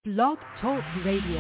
Blog Talk Radio.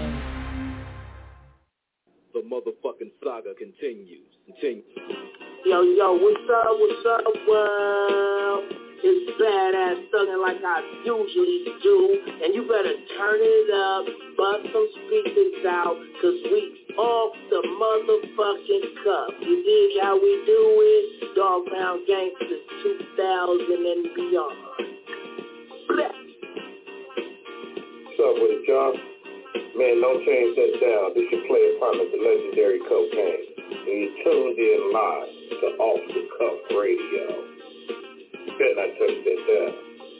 The motherfucking saga continues. Yo, what's up, world? It's Badass Thuggin' like I usually do, and you better turn it up, bust some speakers out, cause we off the motherfucking cuff. You dig how we do it? Dog Pound Gangsters 2000 and beyond. Blech. What's up with it, John? Man, don't change that down. This your player partner, the legendary Cocaine. And you're tuned in live to Off the Cuff Radio. Better not touch that down.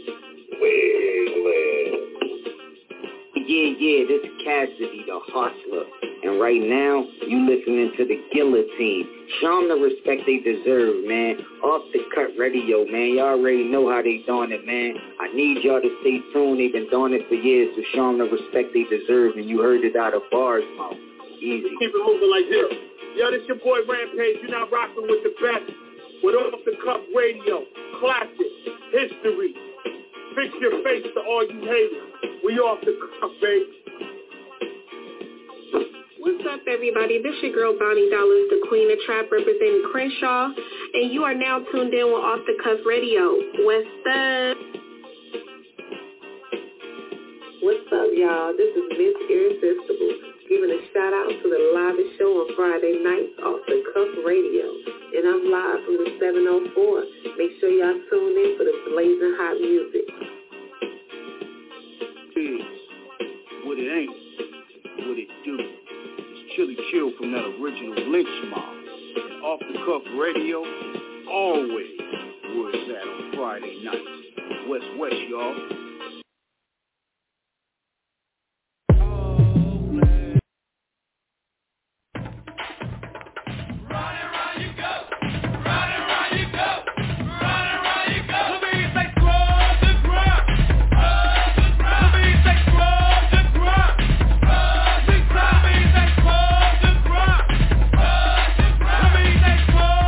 Yeah, this is Cassidy, the hustler. And right now, you listening to the Guillotine. Show them the respect they deserve, man. Off the Cut Radio, man. Y'all already know how they doing it, man. I need y'all to stay tuned. They've been doing it for years, so show them the respect they deserve. And you heard it out of bars, mouth. Easy. Keep it moving like this. Yo, this your boy Rampage. You're not rocking with the best. With Off the Cuff Radio. Classic. History. Fix your face to all you haters. We off the cuff, baby. What's up, everybody? This your girl, Bonnie Dollars, the Queen of Trap, representing Crenshaw, and you are now tuned in with Off the Cuff Radio. What's up? What's up, y'all? This is Miss Irresistible, giving a shout-out to the livest show on Friday nights, Off the Cuff Radio. And I'm live from the 704. Make sure y'all tune in for the blazing hot music. What it ain't, what it do. It's Chili Chill from that original Lynch Mob. And Off the Cuff Radio, always where it's at on Friday nights. West, y'all.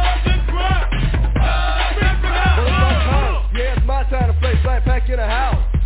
In a house.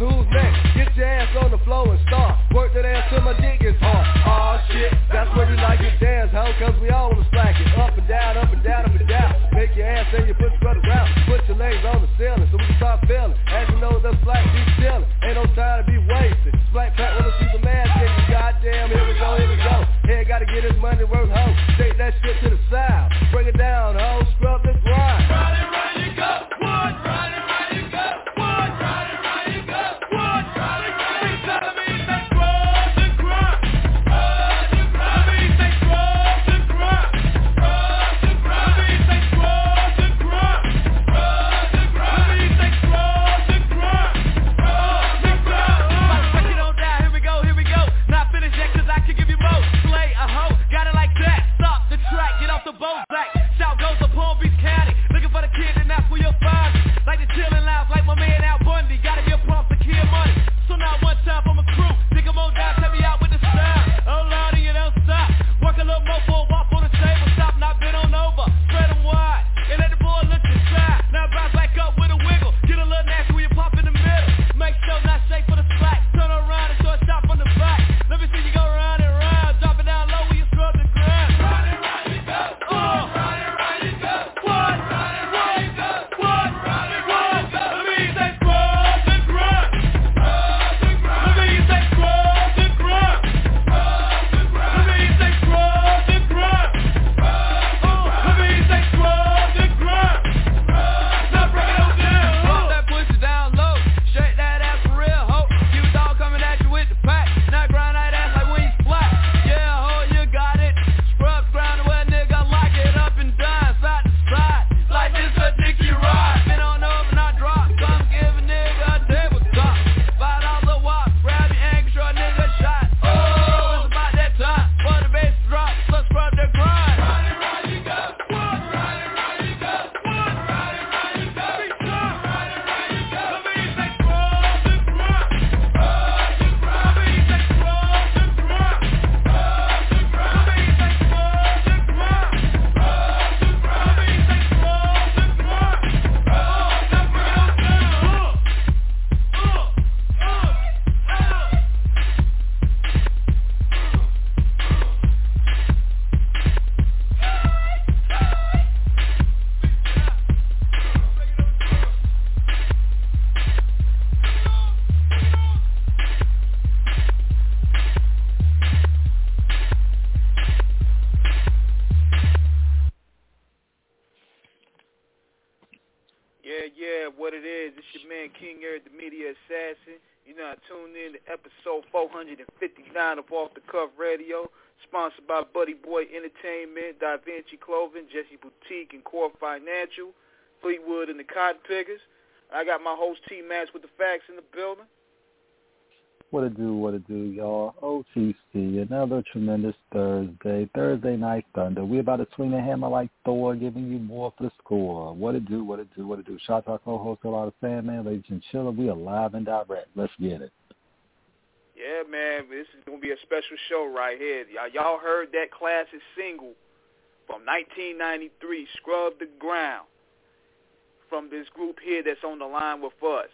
episode 459 of Off the Cuff Radio, sponsored by Buddy Boy Entertainment, Da Vinci Clothing, Jesse Boutique, and Core Financial, Fleetwood and the Cotton Pickers. I got my host T-Max with the facts in the building. What it do, y'all? OTC, another tremendous Thursday Night Thunder. We about to swing the hammer like Thor, giving you more for the score. What it do? Shout out to our co-host, a lot of Sandman, ladies and chiller. We are live and direct. Let's get it. Yeah, man, this is going to be a special show right here. Y'all heard that classic single from 1993, Scrub the Ground, from this group here that's on the line with us.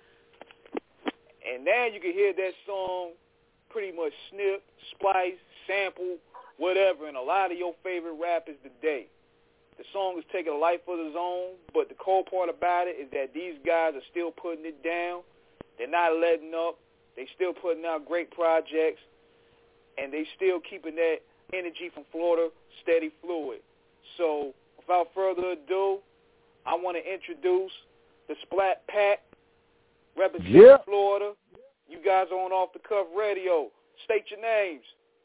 And now you can hear that song pretty much snip, splice, sample, whatever, and a lot of your favorite rappers today. The song is taking a life of its own, but the cool part about it is that these guys are still putting it down. They're not letting up. They still putting out great projects, and they still keeping that energy from Florida steady fluid. So without further ado, I want to introduce the Splat Pack, representing Florida. You guys are on Off the Cuff Radio. State your names.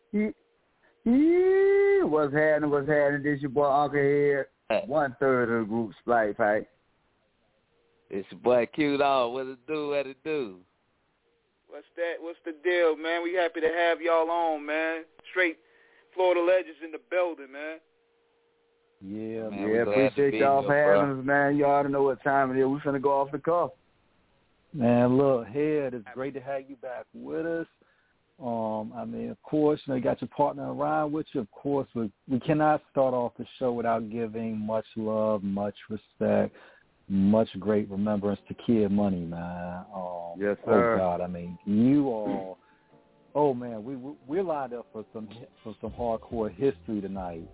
What's happening? This your boy Uncle here. 1/3 of the group Splat Pack. It's your boy Q-Dog. What it do? What's the deal, man? We happy to have y'all on, man. Straight Florida legends in the building, man. Yeah, man. Yeah, appreciate y'all for having us, man. You already know what time it is. We finna go off the cuff. Man, look, Head, it's great to have you back with us. Of course, you got your partner around with you. Of course, we cannot start off the show without giving much love, much respect, much great remembrance to Kid Money, man. Yes, sir. Oh God, you all. Oh man, we're lined up for some hardcore history tonight.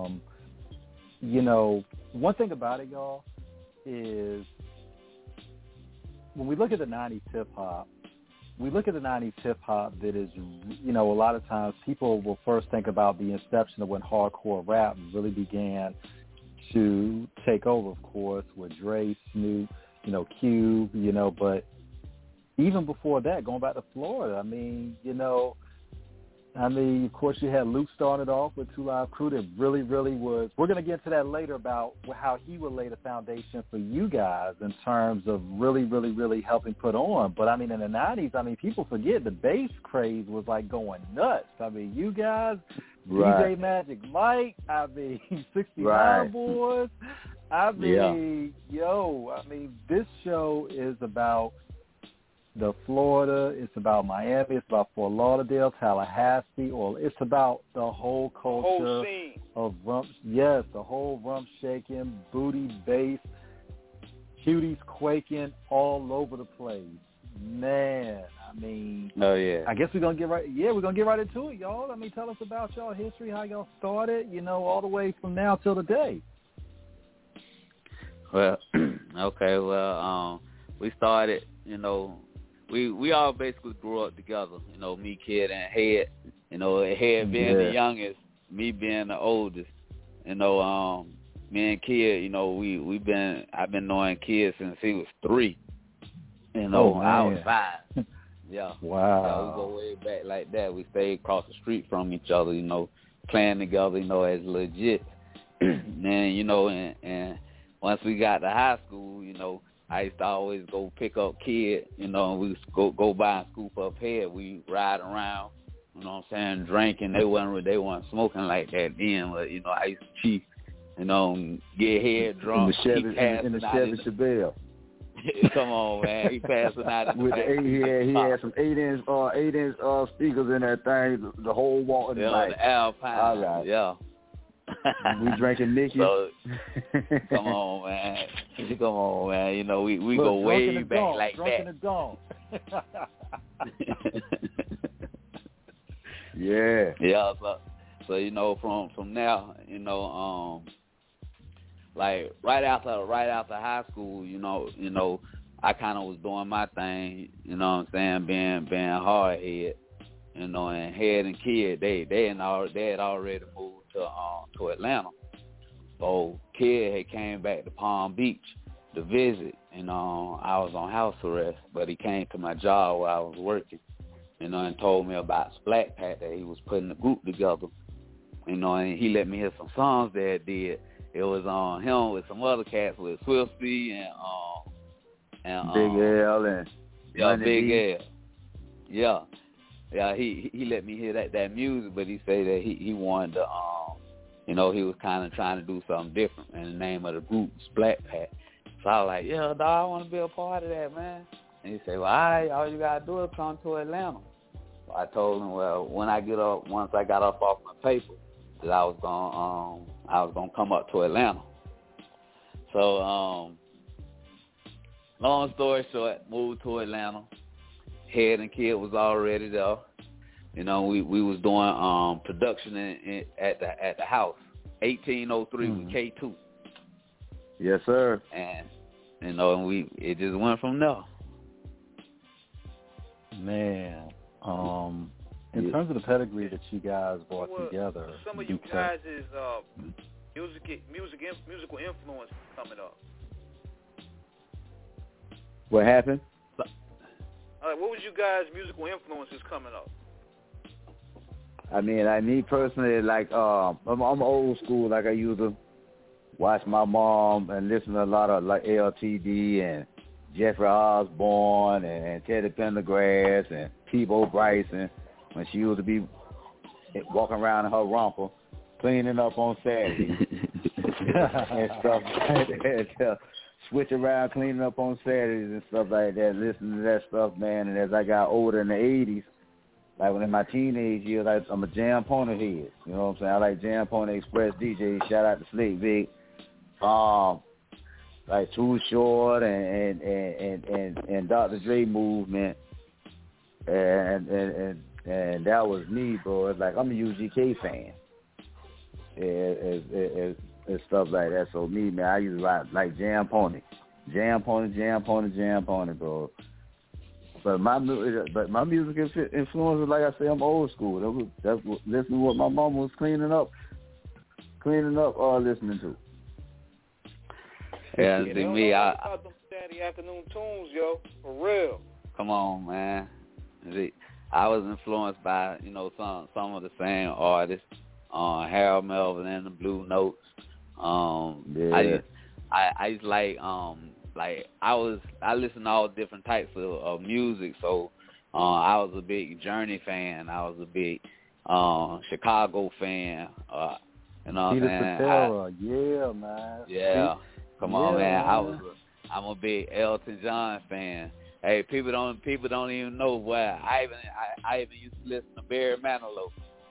One thing about it, y'all, is when we look at the 90s hip-hop, that is, a lot of times people will first think about the inception of when hardcore rap really began to take over, of course, with Dre, Snoop, Cube, but even before that, going back to Florida, of course, you had Luke started off with Two Live Crew that really, really was. We're going to get into that later about how he would lay the foundation for you guys in terms of really, really, really helping put on. But, in the 90s, people forget the bass craze was, going nuts. You guys, right. DJ Magic Mike, 69 right. Boys. This show is about the Florida, it's about Miami, it's about Fort Lauderdale, Tallahassee, or it's about the whole culture of rump, the whole rump shaking, booty bass, cuties quaking all over the place. Man, oh yeah. I guess we're gonna get right into it, y'all. Tell us about y'all history, how y'all started, all the way from now till today. Well, okay, we started, we all basically grew up together, me, Kid, and Head. Head being the youngest, me being the oldest. Me and Kid, I've been knowing Kid since he was 3. I was 5. Yeah. Wow. So we go way back like that. We stayed across the street from each other, playing together, as legit. Then, and once we got to high school, I used to always go pick up Kid, and we go by and scoop up Head. We ride around, drinking. They weren't smoking like that then, but, I used to cheat, get Head drunk. In the Chevy Chevelle. Come on, man. He passing out. With he had some 8-inch speakers in that thing, the whole wall in the night. The Alpine. Right. Yeah. We drinking Nicky. So, come on, man. We go way back like that. Yeah. Yeah. So from now, like right after high school, I kind of was doing my thing. Being hard head. And Head and Kid, they had already moved to Atlanta. So Kid had came back to Palm Beach to visit, and I was on house arrest, but he came to my job where I was working, you know, and told me about Splat Pack, that he was putting the group together, you know, and he let me hear some songs that did. It was on him with some other cats with Swifty and Big L and Big L. Yeah, he let me hear that music, but he said that he wanted to, you know, he was kind of trying to do something different, and the name of the group was Splat Pack. So I was like, yeah, dog, I want to be a part of that, man. And he said, well, all right, all you got to do is come to Atlanta. So I told him, well, once I got up off my paper, that I was gonna come up to Atlanta. So, long story short, moved to Atlanta. Head and Kid was already there. You know, we was doing production at the house, 1803 with K2. Yes, sir. And you know, it just went from there. Man, in terms of the pedigree that you guys brought together, some of you guys' musical influence coming up. What happened? What was you guys' musical influences coming up? I mean, me personally, like, I'm old school. Like, I used to watch my mom and listen to a lot of, like, LTD and Jeffrey Osborne and Teddy Pendergrass and Peabo Bryson when she used to be walking around in her romper, cleaning up on Saturday and stuff like that. Switch around, cleaning up on Saturdays and stuff like that, listening to that stuff, man. And as I got older in the 80s, like when in my teenage years, I'm a Jam Pony head. You know what I'm saying? I like Jam Pony Express DJ. Shout out to Slick Vic. Like Too Short and Dr. Dre movement. And that was me, bro. It's like I'm a UGK fan. And stuff like that. So me, man, I used to like Jam Pony, bro. But my music influences, like I say, I'm old school. That's listening to what my mom was cleaning up, listening to. Yeah, see me, them Saturday afternoon tunes, yo, for real. Come on, man. See, I was influenced by, you know, some of the same artists, Harold Melvin and the Blue Notes. Yeah. I used to like I listened to all different types of music. So I was a big Journey fan. I was a big Chicago fan. You know what I'm saying? Cetera. Yeah, man. Yeah. Come on, man. I'm a big Elton John fan. Hey, people don't even know why. I even used to listen to Barry Manilow.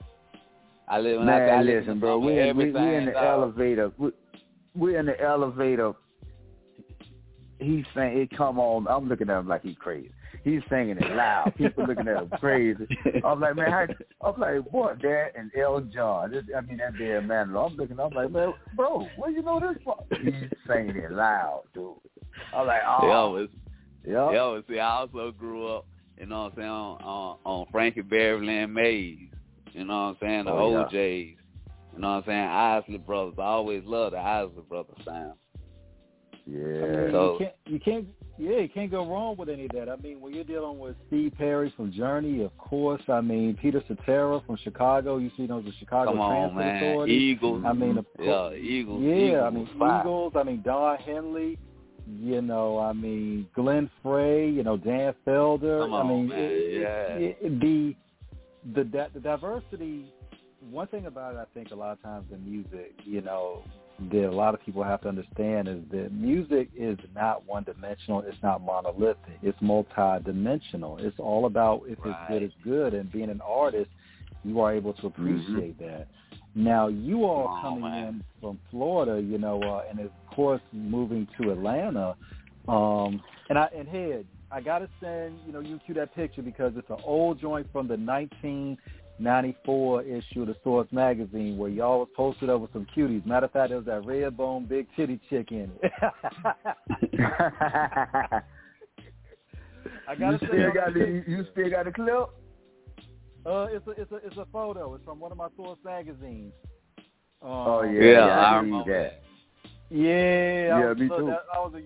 Listen, bro. We in the elevator. We're in the elevator. He's saying it. Come on. I'm looking at him like he's crazy. He's singing it loud. People looking at him crazy. I'm like, man. I'm like, boy, that and Elton John. That Barry Manilow. I'm like, man, bro, where you know this from? He's singing it loud, dude. I'm like, oh. Yeah. See, I also grew up, you know what I'm saying, on Frankie Beverly and Mays. You know what I'm saying? The OJs. You know what I'm saying? Isley Brothers. I always loved the Isley Brothers sound. Yeah. I mean, so, you can't go wrong with any of that. I mean, when you're dealing with Steve Perry from Journey, of course. I mean, Peter Cetera from Chicago. You see those the Chicago Transit Authority. Eagles. I mean, Eagles. Yeah, Eagles. I mean, Don Henley. You know, I mean, Glenn Frey. You know, Dan Felder. Come on, man. The diversity, one thing about it, I think a lot of times in music, you know, that a lot of people have to understand is that music is not one-dimensional. It's not monolithic. It's multi-dimensional. It's all about if it's good, it's good. And being an artist, you are able to appreciate that. Now, you all coming in from Florida, you know, and of course moving to Atlanta, and Head, I gotta send you cue that picture because it's an old joint from the 1994 issue of the Source magazine where y'all was posted up with some cuties. Matter of fact, there was that red bone big titty chick in it. I gotta you still got a clip? It's a photo. It's from one of my Source magazines. I remember that. Yeah, me too. I was a young.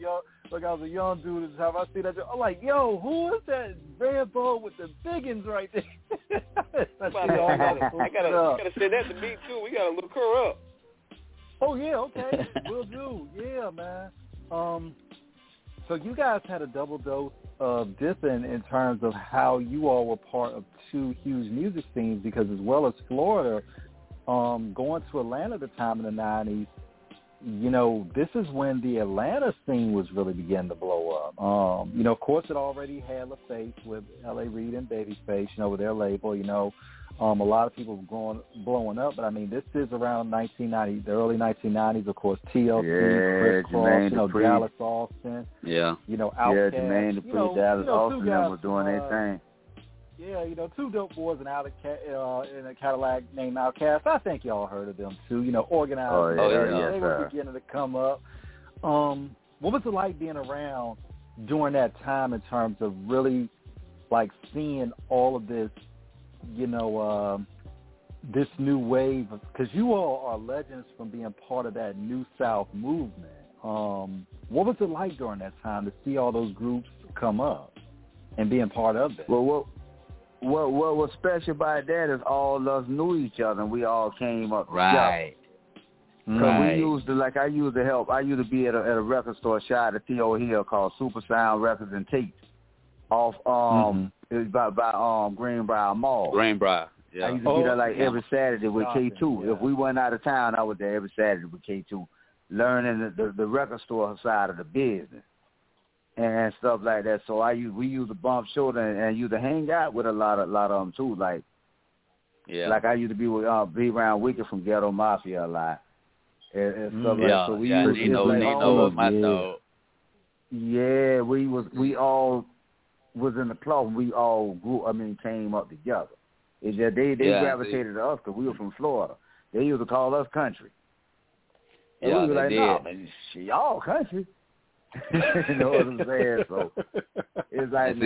Like I was a young dude at the time. I see that. I'm like, yo, who is that Rambo with the biggins right there? I gotta say that to me too. We gotta look her up. Oh yeah, okay, we'll do. Yeah, man. So you guys had a double dose of dipping in terms of how you all were part of two huge music scenes, because as well as Florida, going to Atlanta at the time in the 90s, you know, this is when the Atlanta scene was really beginning to blow up. You know, of course, it already had LaFace with L.A. Reid and Babyface, you know, with their label, you know. A lot of people were blowing up, but I mean, this is around 1990, the early 1990s. Of course, TLC, Chris Cross, you know, Dallas Austin, you know, Outkast, Jermaine Dupri, Dallas Austin, them were doing their thing. Yeah, you know, two dope boys in a Cadillac named Outkast. I think y'all heard of them too. You know, organized. They were beginning to come up. What was it like being around during that time in terms of really like seeing all of this? You know, this new wave, because you all are legends from being part of that New South movement. What was it like during that time to see all those groups come up and being part of it? Well, what was special about that is all of us knew each other and we all came up together. Right. Because we used to, like, I used to be at a record store, shot at Theo Hill called Super Sound Records and Tapes off, it was by Greenbrier Mall. Greenbrier, yeah. I used to be there like every Saturday with K2. Yeah. If we went out of town, I was there every Saturday with K2, learning the record store side of the business and stuff like that. So we used to bump shoulder and used to hang out with a lot of them too. Like I used to be with be around Wicked from Ghetto Mafia a lot and stuff like that. So we used to we all was in the club. We all came up together. It's just they gravitated to us because we were from Florida. They used to call us country. And we were like, no, man, y'all country. You know what I'm saying? So it's like,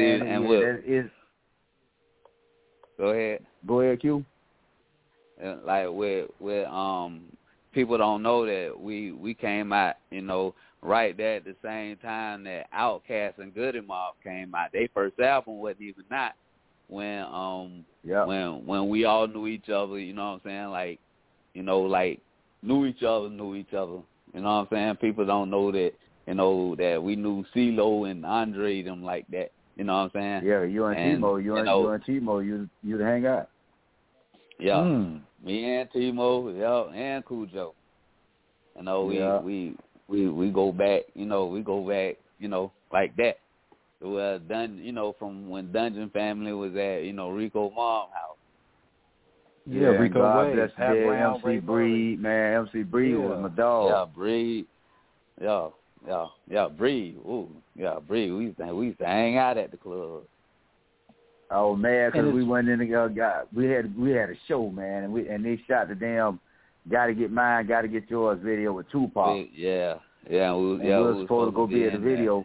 Go ahead, Q. Like with people don't know that we came out, you know, right there at the same time that Outkast and Goody Mob came out. Their first album wasn't even out when we all knew each other, you know what I'm saying? Like, you know, like knew each other. You know what I'm saying? People don't know that, you know, that we knew CeeLo and Andre them like that. You know what I'm saying? Yeah, you and Timo, you'd hang out. Yeah. Me and Timo, and Cujo. You know, we go back, you know, like that. Well, you know, from when Dungeon Family was at, you know, Rico Mom house. Yeah, Rico Wade, Pat Brown, MC Breed, man. MC Breed was my dog. Yeah, Breed. Yeah, Breed. Ooh, yeah, Breed. We used to hang out at the club. Oh man, because we went in together. We had a show, man, and they shot the damn "Gotta Get Mine, Gotta Get Yours" video with Tupac. We were supposed to go be at the video.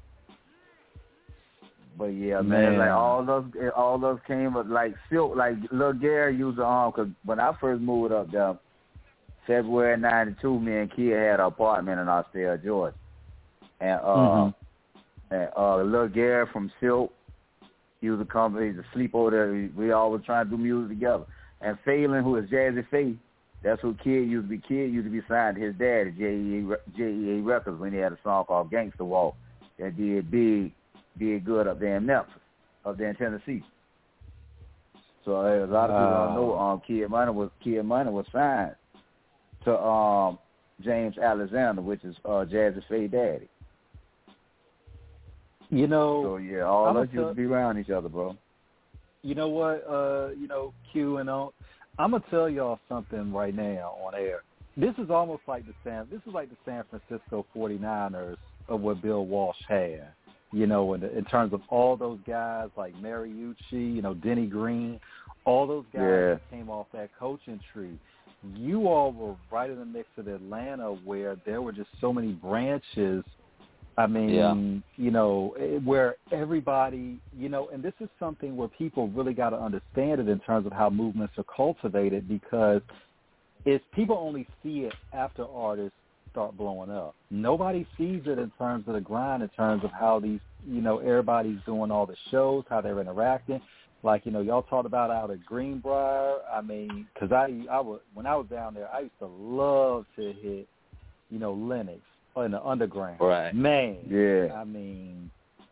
But yeah, man, like all those came up like Silk, like Lil Gary used the arm. Cause when I first moved up there, February '92, me and Kia had an apartment in Austria, Georgia, and Lil Gary from Silk, he was a company, he's a sleep over there. We all was trying to do music together. And Phelan, who is Jazzy Faye, that's who Kid used to be. Kid used to be signed to his dad at JEA Records when he had a song called Gangsta Walk that did good up there in Memphis, up there in Tennessee. So a lot of people don't know Kid Money was signed to James Alexander, which is Jazzy Faye daddy. You know. So yeah, all of us used to be around each other, bro. You know what? You know, Q and O. I'm gonna tell y'all something right now on air. This is almost like the San Francisco 49ers of what Bill Walsh had. You know, in terms of all those guys like Mariucci, you know, Denny Green, all those guys that came off that coaching tree. You all were right in the mix of Atlanta where there were just so many branches. I mean, you know, where everybody, you know, and this is something where people really got to understand it in terms of how movements are cultivated, because if people only see it after artists start blowing up. Nobody sees it in terms of the grind, in terms of how these, everybody's doing all the shows, how they're interacting. Like, y'all talked about out at Greenbrier. I mean, because when I was down there, I used to love to hit, Lennox in the underground. Right. Man. Yeah. I mean,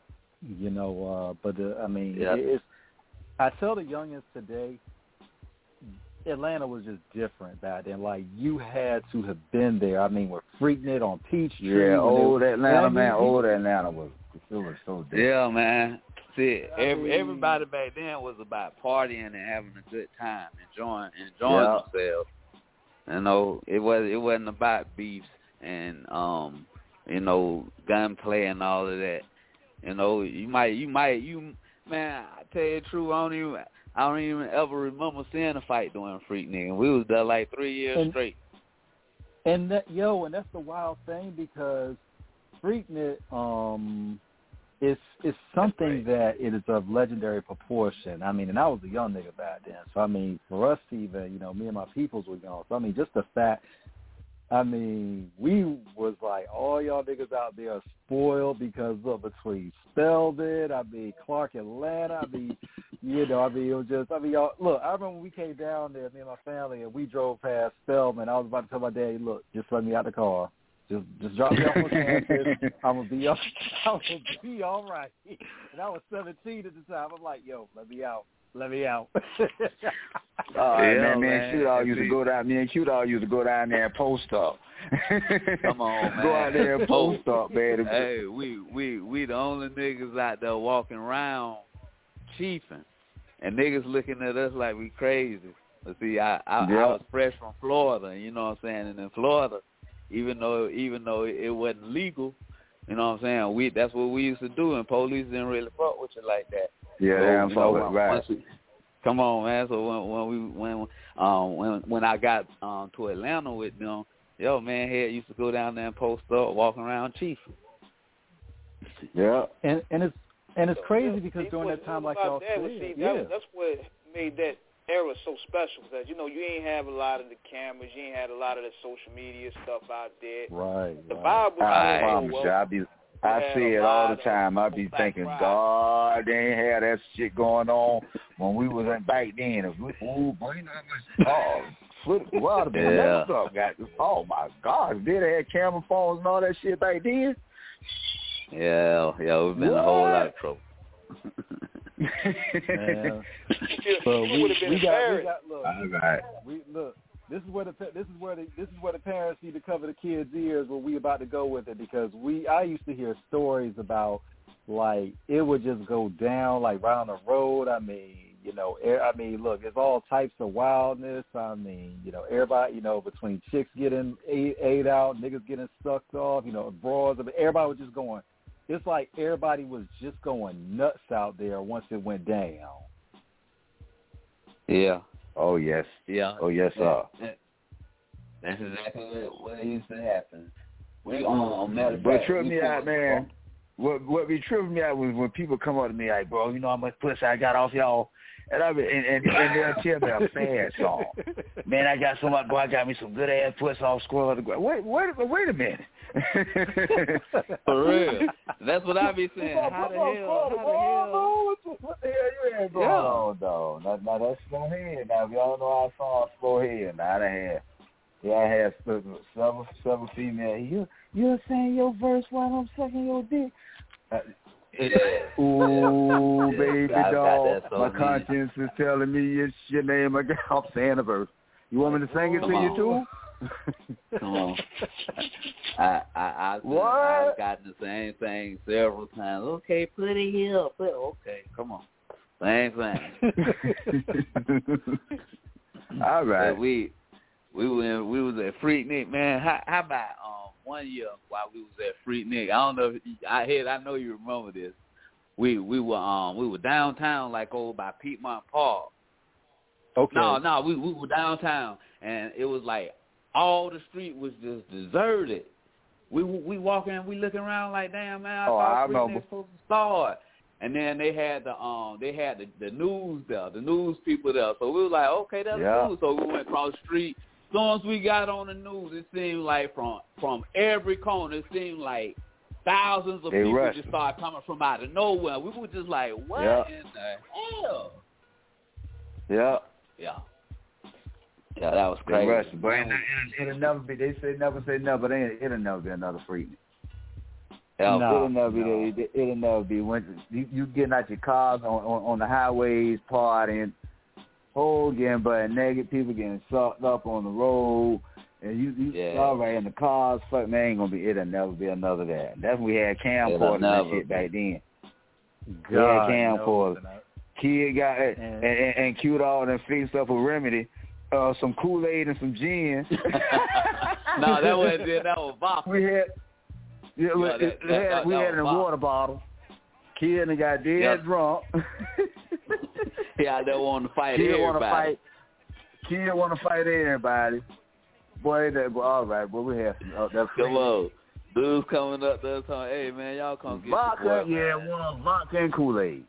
it's. I tell the youngins today, Atlanta was just different back then. Like, you had to have been there. I mean, with Freaknik on Peachtree. Yeah, old Atlanta, man. Old Atlanta was so different. Yeah, man. See, everybody back then was about partying and having a good time, enjoying themselves. It wasn't about beefs and gunplay and all of that. Man, I tell you the truth, I don't even ever remember seeing a fight during Freaknik, and we was there like 3 years straight. And that's the wild thing, because Freaknik, it's something that it is of legendary proportion. I mean, and I was a young nigga back then, so I mean, for us to even, me and my peoples were young. So I mean, just the fact. I mean, we was like, all y'all niggas out there are spoiled because of between Spelman, Clark Atlanta, it was just, y'all, look, I remember when we came down there, me and my family, and we drove past Spelman. I was about to tell my daddy, look, just let me out the car. Just drop me off on campus. I'm gonna be all right. And I was 17 at the time. I'm like, yo, let me out. Man, Q-Dog used to go down. Me and Q-Dog used to go down there and post up. Come on, man. Go out there and post up, man. Hey, we the only niggas out there walking around chiefing, and niggas looking at us like we crazy. But see, I was fresh from Florida, you know what I'm saying? And in Florida, even though it wasn't legal, you know what I'm saying? That's what we used to do, and police didn't really fuck with you like that. Yeah, right. Come on, man. So when I got to Atlanta with them, man, Head used to go down there and post up, walking around chief. Yeah, and it's crazy because during that time, like y'all said, that's what made that era so special. Because you ain't have a lot of the cameras, you ain't had a lot of the social media stuff out there. Right. The vibe was I see it all the time. I be thinking, God, they ain't had that shit going on when we was back then. Oh my God, did they have camera phones and all that shit back then? Yeah, we've been in a whole lot of trouble. So we got look. All right. Look. This is where the parents need to cover the kids' ears when we about to go with it, because I used to hear stories about, like, it would just go down like right on the road. I mean, look, it's all types of wildness. I mean, everybody, between chicks getting ate out, niggas getting sucked off, bras. I mean, everybody was just going. It's like everybody was just going nuts out there once it went down. Yeah. Oh, yes. Yeah. Oh, yes, sir. That's exactly what used to happen. But trip me out, man. What be tripping me out was when people come up to me like, bro, you know how much pussy I got off y'all? And they'll tell me a sad song. Man, I got so much, boy, I got me some good-ass pussy off Squirrel of the Ground. Wait a minute. For real. That's what I be saying. How the hell? What the hell you had going on, though? Now that's slow head. Now, if y'all know our song, slow head. Now, I had several female. You're saying your verse while I'm sucking your dick. Ooh, baby doll. My conscience is telling me it's your name. I'm saying a verse. You want me to sing it to you, too? Come on. I've gotten the same thing several times. Okay, put it here. Okay, come on. Same thing. All right. But we was at Freaknik, man. How about 1 year while we was at Freaknik? I don't know. I know you remember this. We were downtown, like over by Piedmont Park. Okay. No, we were downtown, and it was like all the street was just deserted. We walking, we looking around like, damn, man, I thought Freaknik supposed to start. And then they had the news there, the news people there. So we was like, okay, that's cool. So we went across the street, soon as we got on the news, it seemed like from every corner, it seemed like thousands of people just started coming from out of nowhere. We were just like, what in the hell? Yeah. Yeah. Yeah, that was crazy. But it'll never be. They say never say never. But it'll never be another Freaknik. It'll never be. When you getting out your cars on the highways, partying, getting butt naked, people getting sucked up on the road, and you all right in the cars. Fuck, man, ain't gonna be. It'll never be another that. That's when we had camcorders and shit back then. We had camcorders. Kid got and queued all them fixed up with Remedy. Some Kool-Aid and some gin. No, that wasn't it. That was vodka. We had it in a water bottle. Kid and got dead drunk. Yeah, they want to fight everybody. Kid want to fight everybody. Boy, all right, boy, we have some. Come on. Dudes coming up there telling, hey, man, y'all come get vodka. The boy, one vodka and Kool-Aid.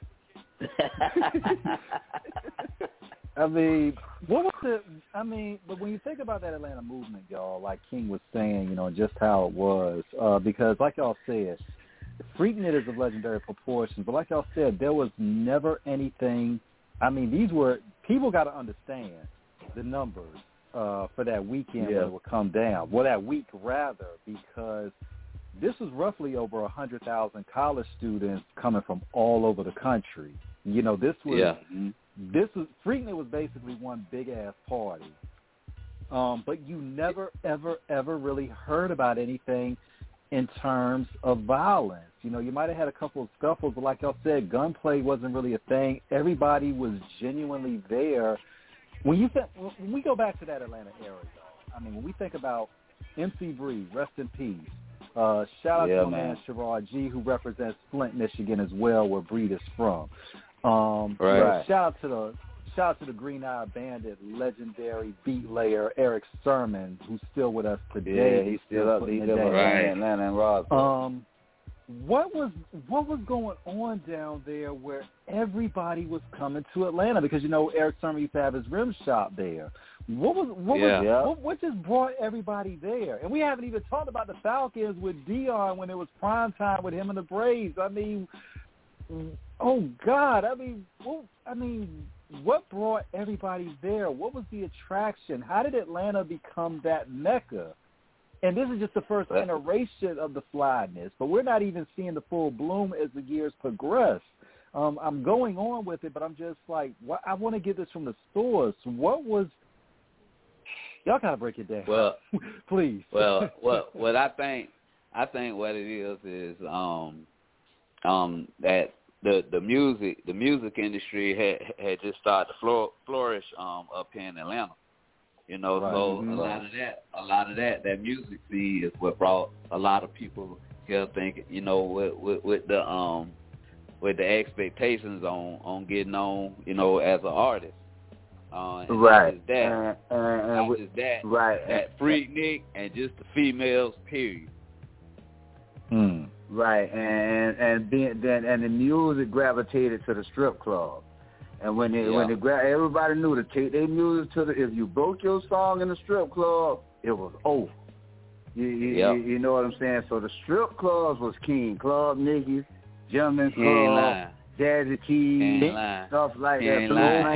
I mean, what was it? I mean, but when you think about that Atlanta movement, y'all, like King was saying, just how it was, because like y'all said, Freaknik is of legendary proportions, but like y'all said, there was never anything. I mean, these were, people got to understand the numbers for that weekend when it would come down. Well, that week, rather, because this was roughly over 100,000 college students coming from all over the country. This was Freaknik was basically one big ass party, but you never ever really heard about anything in terms of violence. You might have had a couple of scuffles, but like y'all said, gunplay wasn't really a thing. Everybody was genuinely there. When we go back to that Atlanta area, though, I mean, when we think about MC Bree, rest in peace. Shout out to my man Sherrod G, who represents Flint, Michigan, as well, where Breed is from. Shout out to the Green Eye Bandit, legendary beat layer Eric Sermon, who's still with us today. Yeah, he's still up. He's still in Atlanta and Roswell. What was going on down there where everybody was coming to Atlanta? Because Eric Sermon used to have his rim shop there. What just brought everybody there? And we haven't even talked about the Falcons with Dion when it was prime time with him and the Braves. I mean, oh God! I mean, what brought everybody there? What was the attraction? How did Atlanta become that mecca? And this is just the first iteration of the flyness, but we're not even seeing the full bloom as the years progress. I'm going on with it, but I'm just like, I want to get this from the source. What was? Y'all gotta break it down. Well, please. Well, what I think what it is that the music industry had just started to flourish up here in Atlanta. So a lot of that music scene is what brought a lot of people here thinking, with the expectations on getting on, as an artist. Right. That Freaknik and just the females, period. Right, and the music gravitated to the strip club, and when everybody knew to take their music to if you broke your song in the strip club, it was over. You know what I'm saying? So the strip clubs was king. Club Nicky's, Gentlemen's Club, Jazzy Keys, stuff like that.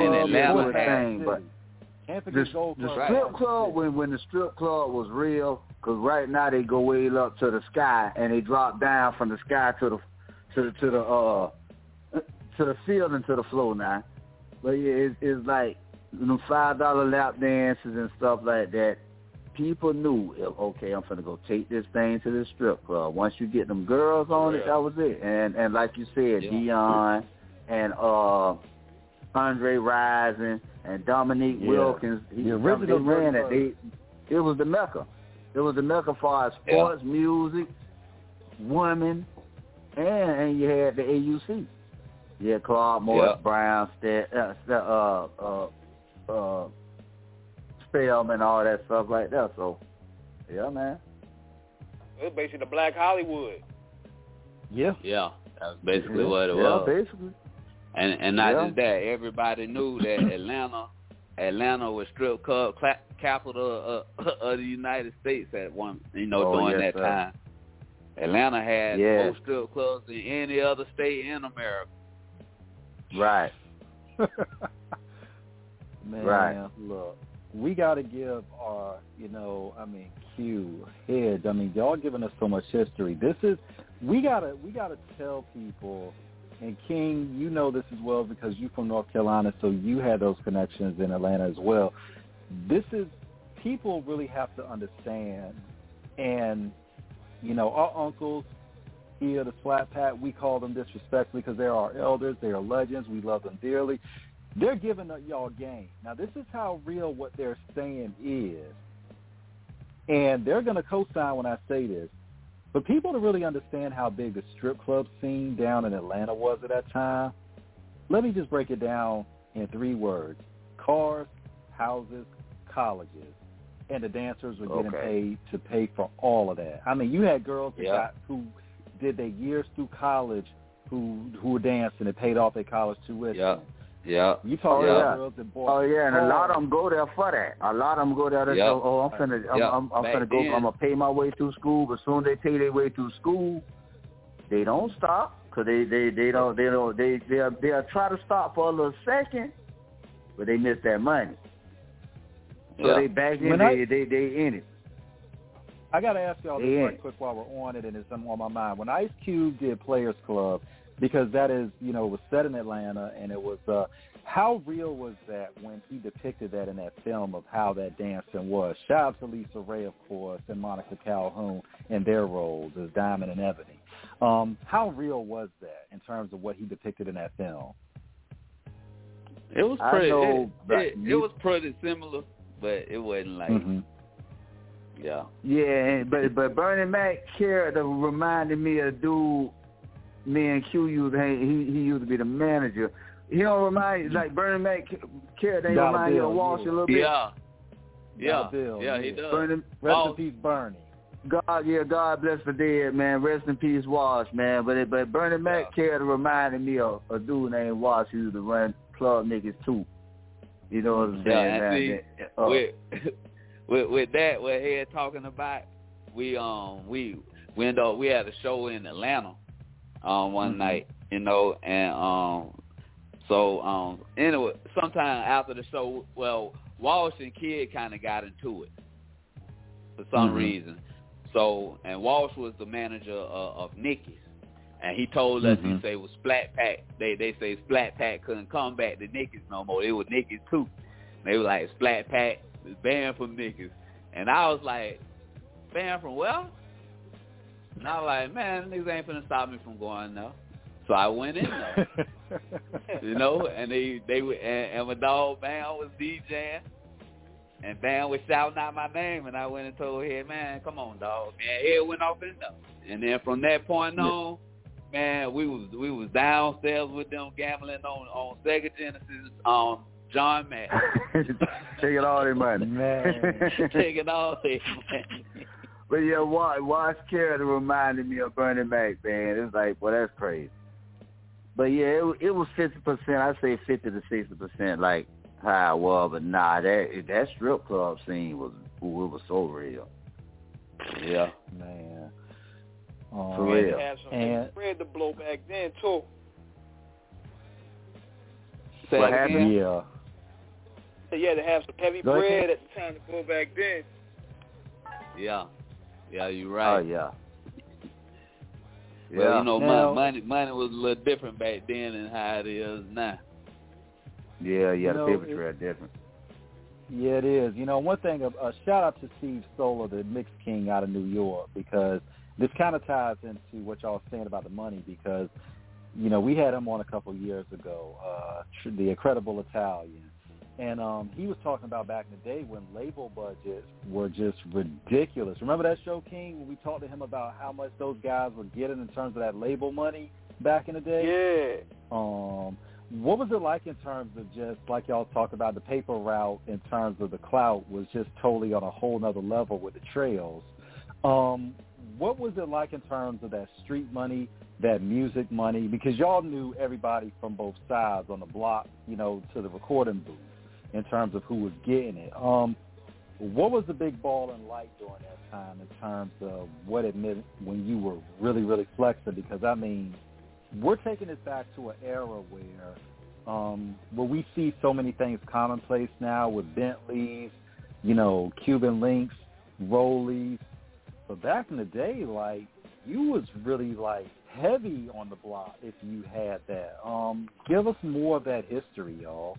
But the strip club, when the strip club was real, because right now they go way up to the sky and they drop down from the sky to the ceiling to the floor now. But yeah, it's like $5 lap dances and stuff like that. People knew, okay, I'm finna go take this thing to the strip club. Once you get them girls on it, that was it. And like you said, Dion and Andre Rising and Dominique Wilkins, they ran it. It was the Mecca. It was the Mecca for as sports, music, women, and you had the AUC. You had Claude Morris, Brown, Spellman, all that stuff like that. So, yeah, man. It was basically the Black Hollywood. Yeah. Yeah, that's basically what it was. Yeah, basically. And not just that, everybody knew that Atlanta Atlanta was strip club capital of the United States at one, during that time. Atlanta had more strip clubs than any other state in America. Right. Man, look, we got to give our, Q, Heads. Y'all giving us so much history. We gotta tell people. And King, you know this as well because you're from North Carolina, so you had those connections in Atlanta as well. People really have to understand. And, our uncles here, the Splat Pack, we call them disrespectfully because they're our elders. They are legends. We love them dearly. They're giving y'all game. Now, this is how real what they're saying is. And they're going to co-sign when I say this. For people to really understand how big the strip club scene down in Atlanta was at that time, let me just break it down in 3 words. Cars, houses, colleges. And the dancers were getting paid to pay for all of that. You had girls who did their years through college who were dancing and paid off their college tuition. Yeah. You talk about girls that bought and a lot of them go there for that. A lot of them go there to say, I'm finna go. I'm gonna pay my way through school. But soon they pay their way through school, they don't stop because they'll try to stop for a little second, but they miss that money. So they back in. They in it. I gotta ask y'all this right quick while we're on it, and it's on my mind. When Ice Cube did Players Club, because that is, it was set in Atlanta, and it was, how real was that when he depicted that in that film of how that dancing was? Shout out to Lisa Ray, of course, and Monica Calhoun in their roles as Diamond and Ebony. How real was that in terms of what he depicted in that film? It was pretty. It was pretty similar, but it wasn't like. Mm-hmm. Yeah, but Bernie Mac character reminded me of a dude. Me and Q used he used to be the manager. He don't remind you like Bernie Mac character. They remind you of Walsh a little bit. Yeah, he does. Rest in peace, Bernie. God bless the dead, man. Rest in peace, Walsh, man. But Bernie Mac character reminded me of a dude named Walsh who used to run Club Niggas too. You know what I'm saying? With that, what Head talking about, we had a show in Atlanta one night, and anyway, sometime after the show, Walsh and Kid kind of got into it for some reason. So, and Walsh was the manager of Nicky's, and he told us he say it was Splat Pack. They say Splat Pack couldn't come back to Nicky's no more. It was Nicky's too. They were like Splat Pack is banned from Nicky's, and I was like, banned from where? And I was like, man, niggas ain't finna stop me from going there. So I went in there, and and my dog Bam was DJing, and Bam was shouting out my name, and I went and told Head, man, come on, dog. Man, Head went off in there, and then from that point on, man, we was downstairs with them gambling on Sega Genesis, John Mack. Taking all their money, man. Taking all their money. But yeah, Watch character reminded me of Bernie Mac, man. It's like, well, that's crazy. But yeah, it was 50%. I say 50 to 60%, like how it was. But nah, that strip club scene was so real. Yeah, man. For real. Had some bread to blow back then too. What happened? Yeah. You had to have some heavy bread at the time to blow back then. Yeah, you're right. Oh, yeah. Well, money was a little different back then than how it is now. Yeah, the paper trail different. Yeah, it is. One thing, a shout out to Steve Solar, the Mix King out of New York, because this kind of ties into what y'all saying about the money, because, we had him on a couple years ago, the Incredible Italian. And he was talking about back in the day when label budgets were just ridiculous. Remember that show, King, when we talked to him about how much those guys were getting in terms of that label money back in the day? Yeah. What was it like in terms of just, like y'all talked about, the paper route in terms of the clout was just totally on a whole nother level with the trails? What was it like in terms of that street money, that music money? Because y'all knew everybody from both sides on the block, to the recording booth. in terms of who was getting it. What was the big ball and light during that time in terms of what it meant when you were really, really flexing? Because, I mean, we're taking it back to an era where we see so many things commonplace now with Bentleys, you know, Cuban Links, Rollies. But back in the day, like, you was really, like, heavy on the block if you had that. Give us more of that history, y'all.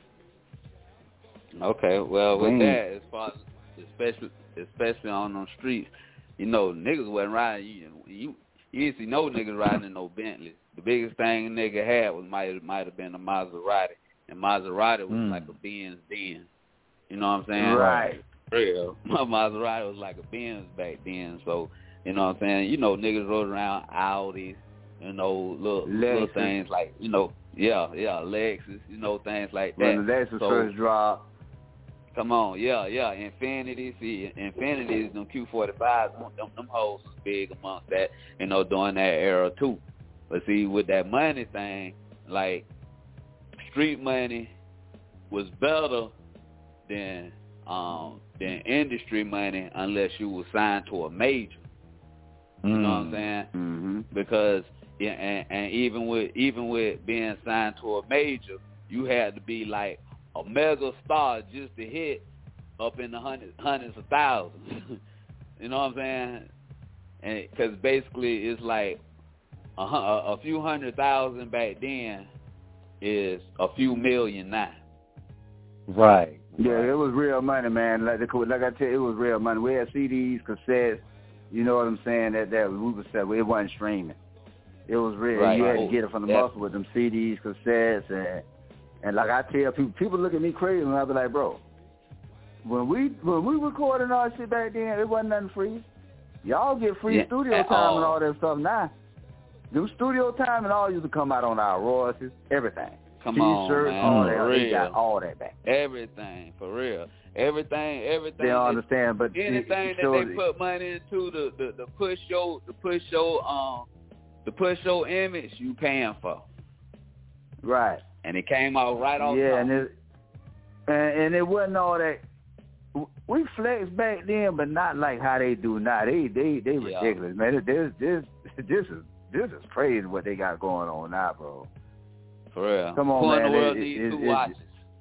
Okay, well, with that, as far as especially on them streets, you know, niggas wasn't riding. You didn't see no niggas riding in no Bentley. The biggest thing a nigga had was might have been a Maserati, and Maserati was like a Benz then. You know what I'm saying? Right. Real. My Maserati was like a Benz back then, so you know what I'm saying. You know, niggas rode around Audis, you know, little things like, you know, Lexus, you know, things like that. When the Lexus first dropped. Come on, Infinity. See, Infinities, them Q45s, them hoes was big amongst that, you know, during that era too. But see, with that money thing, like, street money was better than industry money unless you were signed to a major. You know what I'm saying? Mm-hmm. Because and even with being signed to a major, you had to be like a mega star just to hit up in the hundreds of thousands. You know what I'm saying? And because basically it's like a few 100,000 back then is a few million now. Right. Yeah, it was real money, man. Like I tell you, it was real money. We had CDs, cassettes. You know what I'm saying? That we would say it wasn't streaming. It was real. Right. You had to get it from the muscle with them CDs, cassettes, and like I tell people look at me crazy, and I be like, bro, when we recording all shit back then, it wasn't nothing free. Y'all get free studio time and all that stuff now. Them studio time and all used to come out on our royalties, everything. Come on, T-shirts, man. all that. For real. They got all that back. Everything, for real. Everything. They don't understand, but anything that they put money into the push your image, you paying for. Right. And it came out right off. Yeah, and it wasn't all that. We flexed back then, but not like how they do now. They ridiculous, man. This is crazy what they got going on now, bro. For real. Come on, who man. Who in the world needs two watches?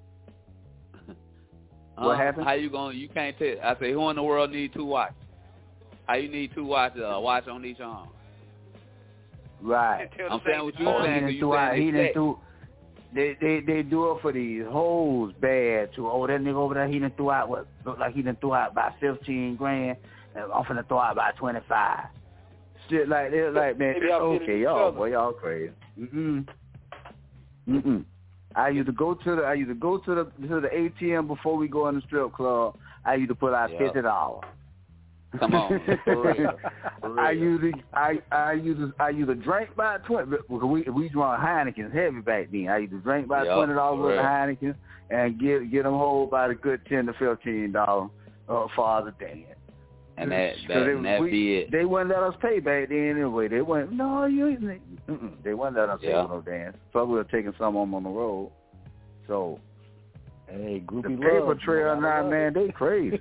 What happened? How you can't tell. I say, who in the world need two watches? How you need two watches? A watch on each arm. Right. I'm saying what you're saying. They do it for these hoes bad too. Oh, that nigga over there, he done threw out what looked like he done threw out about $15,000, and I'm finna throw out about 25. Shit like they're like, man, okay, y'all crazy. I used to go to the ATM before we go in the strip club. I used to put out $50. Come on, for real. I used to drink by 20. We drank Heineken heavy back then. I used to drink by $20 worth of Heineken and get them whole by the good $10 to $15 for the dance. And that be it. They wouldn't let us pay back then anyway. They wouldn't. No, you ain't. They wouldn't let us pay for no dance. So we were taking some of them on the road. So, hey, groupie the paper trail now, man, they crazy.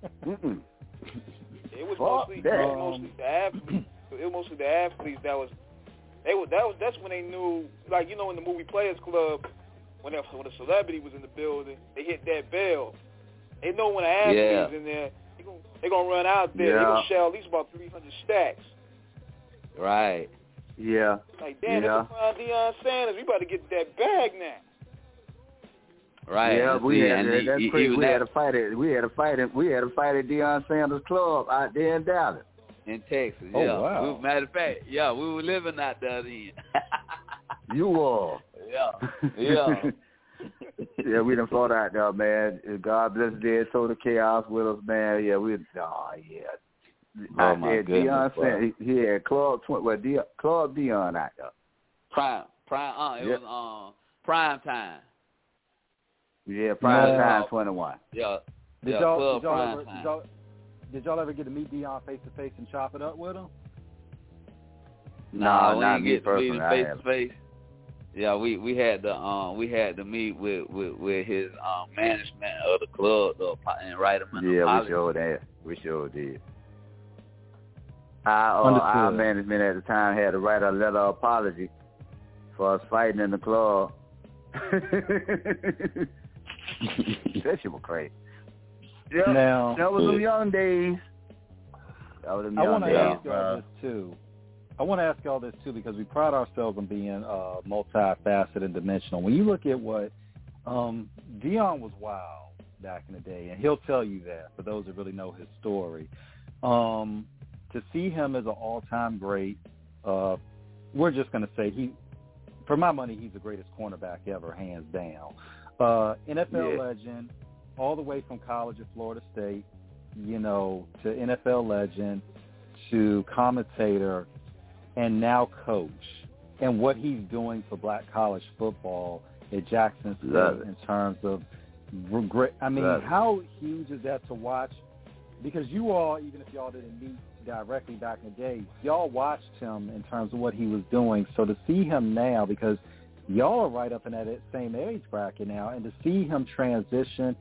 It was mostly the athletes. It was mostly the athletes that's when they knew, like, you know, in the movie Players Club, when a celebrity was in the building, they hit that bell. They know when an athlete is in there, they're gonna run out there. They're gonna shell at least about 300 stacks. Right. Yeah. Like, damn, that's Deion Sanders. We about to get that bag now. Right. Yeah, that's crazy. We had a fight at Deion Sanders' club out there in Dallas. In Texas, Oh, wow. Matter of fact, we were living out there then. You were. Yeah. Yeah, we done fought out there, man. God bless Dead Total Chaos with us, man. Yeah, Oh, my goodness. Deion Sanders, he had Club Deion out there. Prime. It was prime time. Yeah, prime time 21. Yeah. Did y'all ever get to meet Deion face to face and chop it up with him? No, not me personally. Face to face. we had to meet with his management of the club and write him an apology. We sure did. Our management at the time had to write a letter of apology for us fighting in the club. That shit was crazy. Yep, that was them young days. I want to ask y'all this too. I want to ask y'all this too because we pride ourselves on being multifaceted and dimensional. When you look at what Deion was wild back in the day, and he'll tell you that for those that really know his story. To see him as an all-time great, we're just going to say for my money, he's the greatest cornerback ever, hands down. NFL legend, all the way from college at Florida State, to NFL legend, to commentator, and now coach. And what he's doing for black college football at Jackson State in terms of regret. I mean, how huge is that to watch? Because you all, even if y'all didn't meet directly back in the day, y'all watched him in terms of what he was doing. So to see him now, because y'all are right up in that same age bracket now, and to see him transition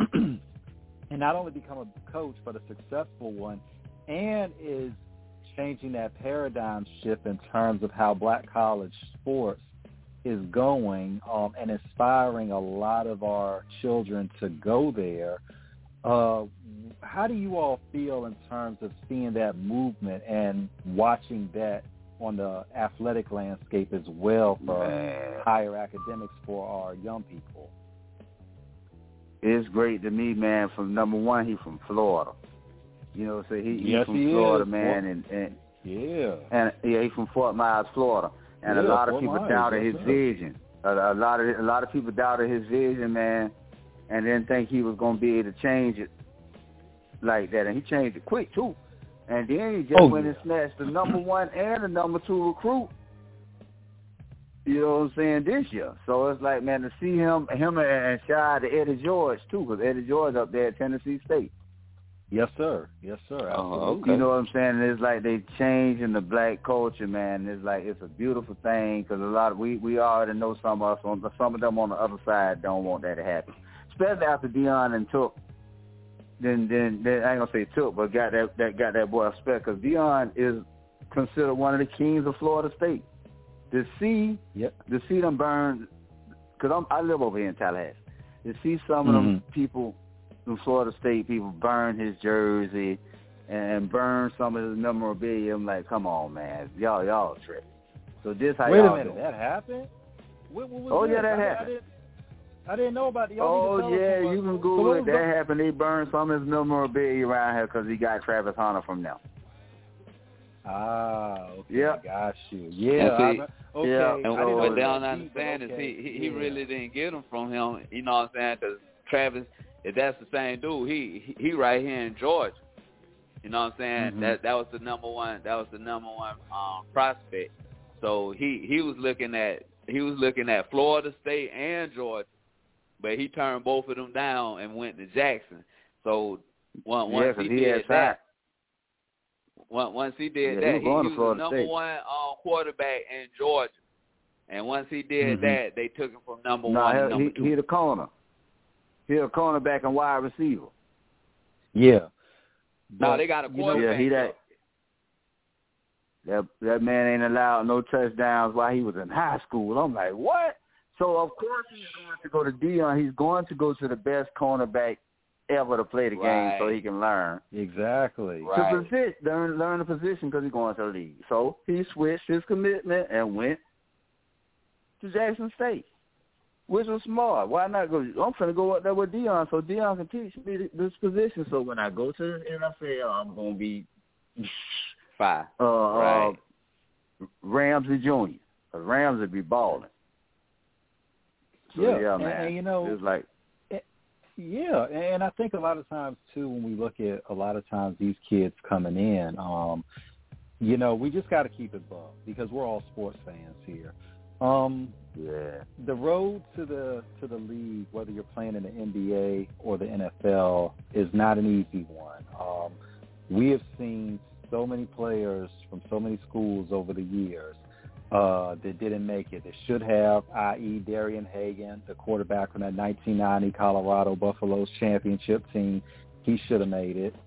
and not only become a coach, but a successful one, and is changing that paradigm shift in terms of how black college sports is going, and inspiring a lot of our children to go there. How do you all feel in terms of seeing that movement and watching that on the athletic landscape as well for higher academics for our young people? It's great to me, man. From number one, he's from Florida. He's from Florida, man, and he's from Fort Myers, Florida, and a lot of people doubted his vision. A lot of people doubted his vision, man, and didn't think he was going to be able to change it like that, and he changed it quick too. And then he just went and snatched the number one and the number two recruit. You know what I'm saying, this year. So it's like, man, to see him and shout out to Eddie George too, because Eddie George up there at Tennessee State. Yes, sir. Absolutely. Okay. You know what I'm saying? It's like they changing the black culture, man. It's like it's a beautiful thing because a lot of we already know some of them on the other side don't want that to happen, especially after Deion and took. Then I ain't gonna say took, but got that boy respect because Deion is considered one of the kings of Florida State. To see them burn, because I live over here in Tallahassee. To see some of them people. From Florida State people burn his jersey and burn some of his memorabilia. I'm like, come on, man, y'all tripping. So this how Wait y'all a minute, doing. that happened? What that happened. I didn't know about the. You can Google it. That happened. They burned some of his memorabilia around here because he got Travis Hunter from them. Okay, yeah, got you. Yeah, okay. And what they don't understand is he really didn't get them from him. You know what I'm saying? Because Travis. If that's the same dude, he right here in Georgia. You know what I'm saying? Mm-hmm. That was the number one prospect. So he was looking at Florida State and Georgia, but he turned both of them down and went to Jackson. So once he did that, he was the number one quarterback in Georgia. And once he did that, they took him from number one to number two. He the corner. He's a cornerback and wide receiver. Yeah. No, they got a quarterback. That man ain't allowed no touchdowns while he was in high school. I'm like, what? So, of course, he's going to go to Deion. He's going to go to the best cornerback ever to play the game so he can learn. Exactly. To learn the position because he's going to the league. So he switched his commitment and went to Jackson State. Which was smart. Why not go? I'm going to go up there with Deion so Deion can teach me this position. So when I go to the NFL, I'm going to be Ramsey Jr. Ramsey be balling. So, man. And, it's like. Yeah, and I think a lot of times, too, when we look at a lot of times these kids coming in, we just got to keep it buck because we're all sports fans here. The road to the league, whether you're playing in the NBA or the NFL, is not an easy one. We have seen so many players from so many schools over the years that didn't make it. That should have, i.e. Darian Hagan, the quarterback from that 1990 Colorado Buffaloes championship team. He should have made it.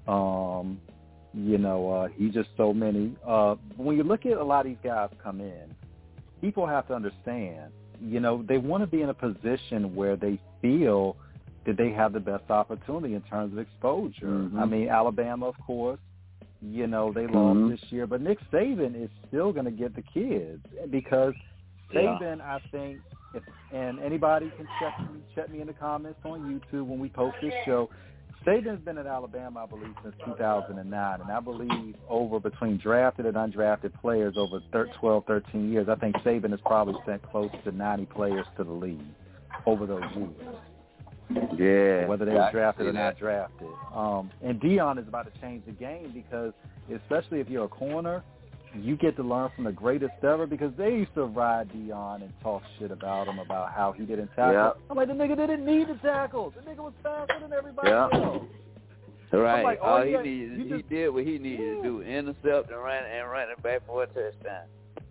He just so many. When you look at a lot of these guys come in, people have to understand, they want to be in a position where they feel that they have the best opportunity in terms of exposure. Mm-hmm. I mean, Alabama, of course, they lost this year, but Nick Saban is still going to get the kids because Saban, I think, and anybody can check me in the comments on YouTube when we post this show, Saban's been at Alabama, I believe, since 2009, and I believe over between drafted and undrafted players over 12, 13 years, I think Saban has probably sent close to 90 players to the league over those years. Yeah. Whether they were drafted or not drafted. And Deion is about to change the game because, especially if you're a corner, you get to learn from the greatest ever because they used to ride Deion and talk shit about him, about how he didn't tackle. Yep. I'm like, the nigga didn't need to tackle. The nigga was faster than everybody else. Right. Like, he did what he needed to do, intercept and run it back for a touchdown.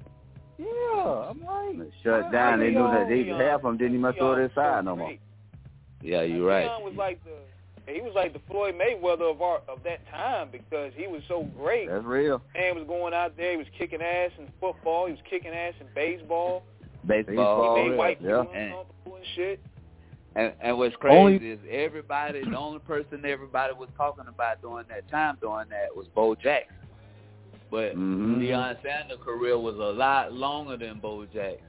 Yeah, I'm like, shut down. They knew that half of them didn't even throw their side no more. Yeah, you're right. Deion was like the Floyd Mayweather of that time because he was so great. That's real. Man was going out there. He was kicking ass in football. He was kicking ass in baseball. He made white people uncomfortable and shit. And what's crazy is the only person everybody was talking about during that was Bo Jackson. But Deion Sanders' career was a lot longer than Bo Jackson.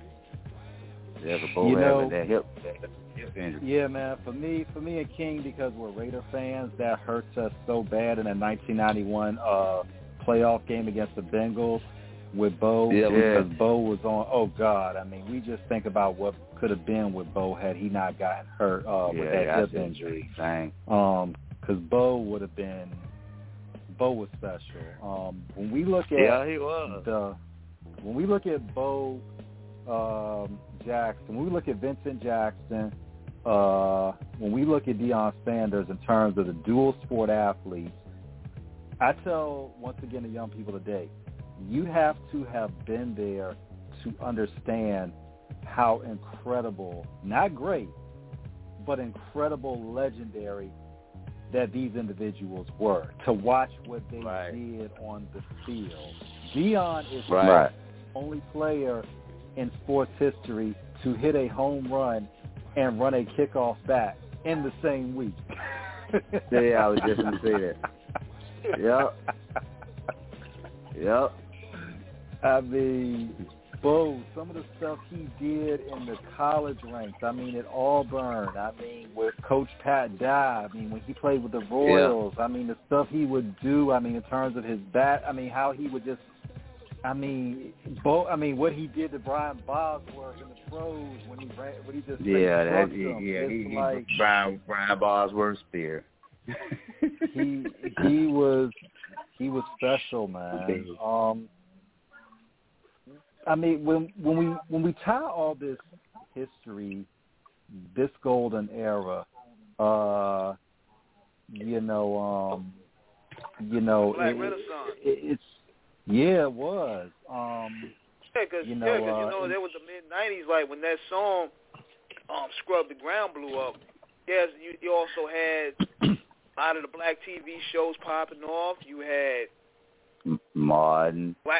Yeah, but Bo had that hip injury. Yeah, man. For me and King, because we're Raider fans, that hurts us so bad in a 1991 playoff game against the Bengals with Bo. Because Bo was on. Oh God, I mean, we just think about what could have been with Bo had he not gotten hurt with that hip injury. Dang. Because Bo would have been. Bo was special. When we look at he was. When we look at Bo Jackson, when we look at Vincent Jackson, when we look at Deion Sanders in terms of the dual sport athletes, I tell once again the young people today, you have to have been there to understand how incredible, not great, but incredible, legendary that these individuals were, to watch what they did on the field. Deion is the only player in sports history to hit a home run and run a kickoff back in the same week. Yeah, I was just going to say that. Yep. I mean, Bo, some of the stuff he did in the college ranks, I mean, at Auburn, I mean, with Coach Pat Dye, I mean, when he played with the Royals, I mean, the stuff he would do, I mean, in terms of his bat, I mean, how he would just, I mean, what he did to Brian Bosworth in the pros when he just he like Brian Bosworth's spear. he was special, man. I mean, when we tie all this history, this golden era, Black Renaissance. It was. Because there was the mid-'90s, like when that song "Scrub the Ground" blew up. Yes, you also had a lot of the black TV shows popping off. You had Martin, black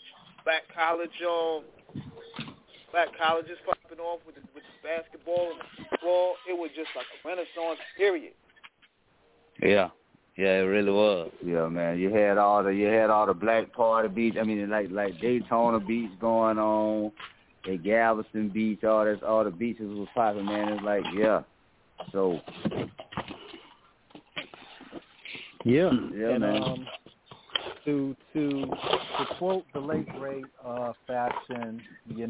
colleges popping off with the basketball and the football. It was just like a renaissance period. Yeah, it really was. Yeah, man. You had all the black party beach. I mean, like Daytona Beach going on, the Galveston Beach, all the beaches was popping, man. It's like, so. Yeah, and, man. To quote the late great fashion,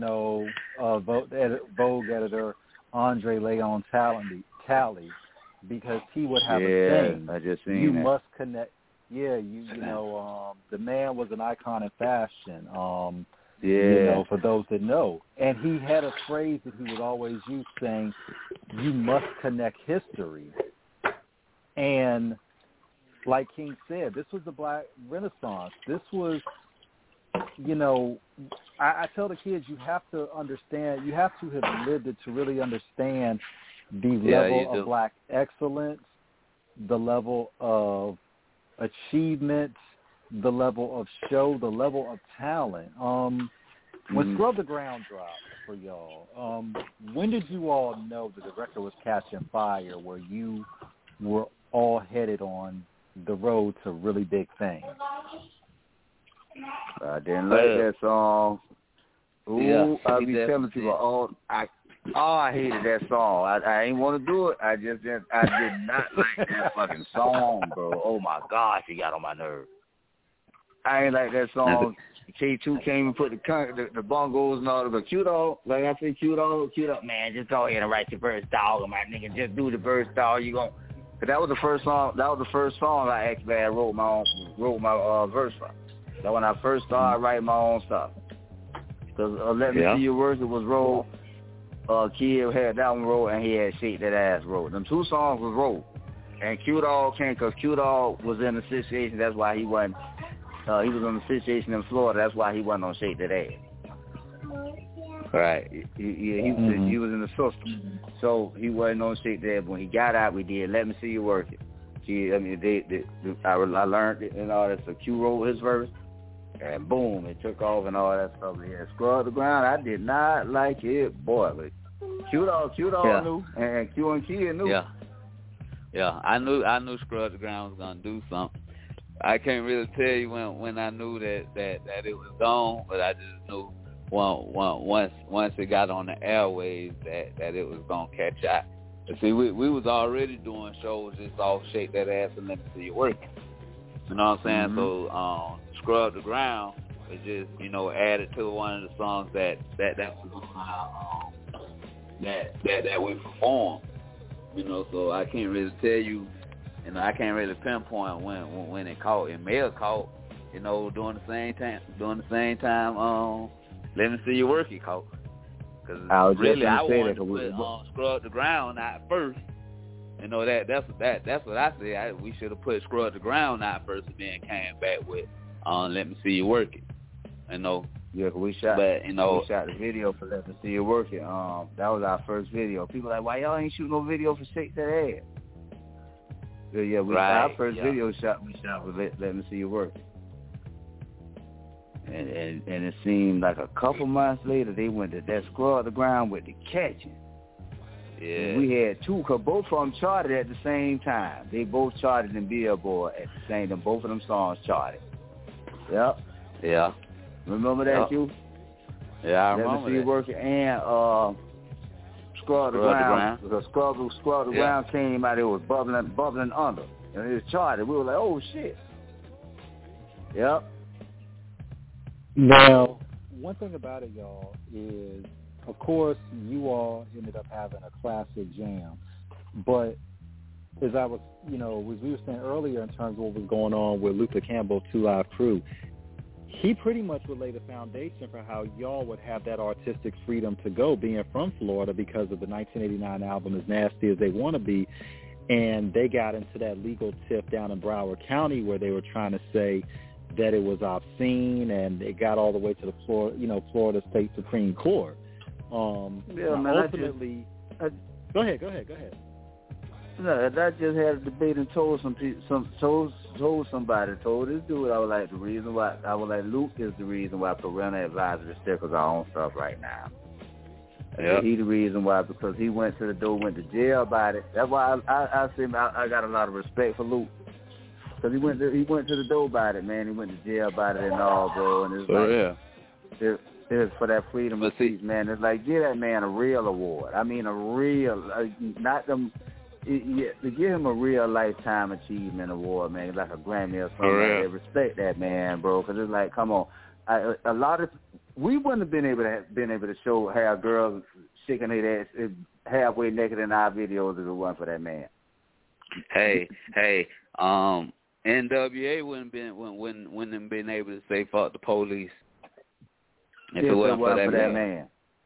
Vogue editor Andre Leon Talley, because he would have a thing. I just seen you that. Must connect. Yeah, the man was an icon in fashion. For those that know, and he had a phrase that he would always use, saying, "You must connect history," and like King said, this was the Black Renaissance. This was, I tell the kids you have to understand, you have to have lived it to really understand the level of black excellence, the level of achievement, the level of show, the level of talent. When Scrub the Ground dropped for y'all, when did you all know that the record was catching fire, where you were all headed on the road to really big things? I didn't like that song. Ooh, I be telling people, I hated that song. I ain't want to do it. I did not like that fucking song, bro. Oh my gosh, it got on my nerves. I ain't like that song. K2 came and put the bongos and all of the Q Dog. Like I said, Q Dog, man, just go ahead and write your verse, dog. My nigga, just do the verse, dog. You gon'. Cause that was the first song I actually wrote my verse from. That when I first started writing my own stuff. Cause Let Me See Your Work, it was wrote. Kid had that one wrote, and he had Shake That Ass wrote. Them two songs was wrote. And Q Dog came because Q Dog was in the situation. That's why he wasn't. He was on the situation in Florida. That's why he wasn't on Shake That Ass. Right. He was in the system, so he wasn't on Shake That Ass. When he got out, we did Let Me See You Work It. I learned it and all that. So Q wrote his verse, and boom, it took off and all that stuff. Yeah, Scrub the Ground. I did not like it, boy. But Q Dog knew, and Q and Kid knew. Yeah. I knew Scrub the Ground was gonna do something. I can't really tell you when I knew that it was gone, but I just knew once it got on the airwaves that it was gonna catch out. And see, we was already doing shows just off Shake That Ass and Let Me See You Work. You know what I'm saying? So Scrub the Ground was just added to one of the songs that we performed. So I can't really tell you. I can't really pinpoint when it caught. It may have caught, during the same time. Let Me See You Work it caught. Because really, I wanted to put Scrub the Ground out first. That's what I said. We should have put Scrub the Ground out first, and then came back with Let Me See You Work It. Yeah, we shot the video for Let Me See You Work It. That was our first video. People like, why y'all ain't shooting no video for Shake That Ass? Yeah, our first video shot was Let Me See You Work It. And it seemed like a couple months later they went to that Scrub the Ground with the Catching. Yeah. And we had two, because both of them charted at the same time. They both charted in Billboard at the same time. Both of them songs charted. Yep. Yeah. Remember that, you? Yeah, I remember that. Let Me See You Work It and Scrub the Ground. Because Scrub the Ground came out, it was bubbling under. And it was charted. We were like, oh, shit. Yep. Now, one thing about it, y'all, is, of course, you all ended up having a classic jam. But as I was, as we were saying earlier in terms of what was going on with Luther Campbell's 2 Live Crew, he pretty much would lay the foundation for how y'all would have that artistic freedom to go, being from Florida, because of the 1989 album As Nasty As They Want to Be. And they got into that legal tiff down in Broward County where they were trying to say that it was obscene, and it got all the way to the Florida State Supreme Court. Ultimately, go ahead. No, I just had a debate and told somebody, told this dude, Luke is the reason why Parental Advisory stickers are on stuff right now. Yep. He the reason why, because he went to to jail about it. That's why I say I got a lot of respect for Luke. Because he went to the door about it, man. He went to jail about it and all, bro. And it's it's for that freedom of speech, man. It's like, give that man a real award. I mean, a real, not them. To give him a real lifetime achievement award, man, like a Grammy or something. Like that. Respect that, man, bro. Because it's like, come on, we wouldn't have been able to have girls shaking their ass halfway naked in our videos if it wasn't for that man. Hey, NWA wouldn't have been able to say fuck the police if it wasn't for that man.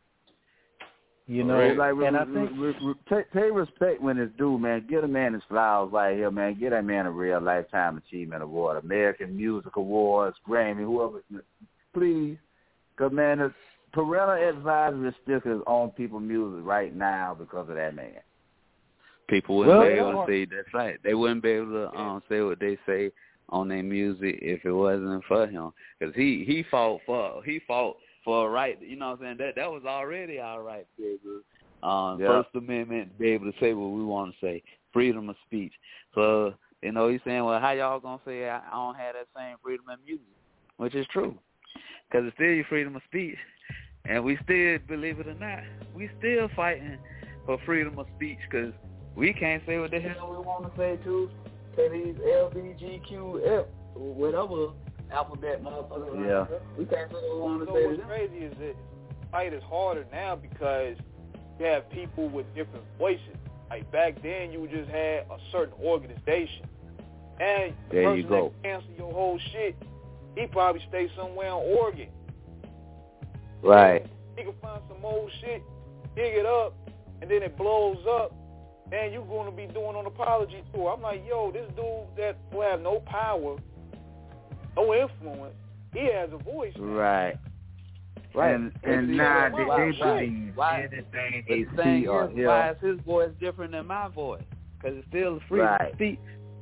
And I think pay respect when it's due, man. Give a man his flowers right here, man. Give that man a real lifetime achievement award, American Music Awards, Grammy, whoever. Please Because, man, the parental advisory stickers on people's music right now because of that man. People wouldn't be able to say that's right. They wouldn't be able to say what they say on their music if it wasn't for him. Because he fought for a right. You know what I'm saying? That was already our right to be able to, First Amendment, to be able to say what we want to say. Freedom of speech. So, you know, he's saying, well, how y'all going to say I don't have that same freedom of music? Which is true. Because it's still your freedom of speech. And we still, believe it or not, we still fighting for freedom of speech because we can't say what the hell we want to say to these LBGQF, whatever alphabet motherfuckers. Yeah. We can't say what we want to So say to what's them. crazy is that fight is harder now because you have people with different voices. Like back then, you just had a certain organization. And the there person you go. that cancel your whole shit, he probably stay somewhere in Oregon. Right. He can find some old shit, dig it up, and then it blows up, and you're going to be doing an apology tour. I'm like, yo, this dude that will have no power, no influence, he has a voice. Man. Right. Right. And now they believe why anything the they thing see or is, hear. why is his voice different than my voice? Because it's still freedom of speech.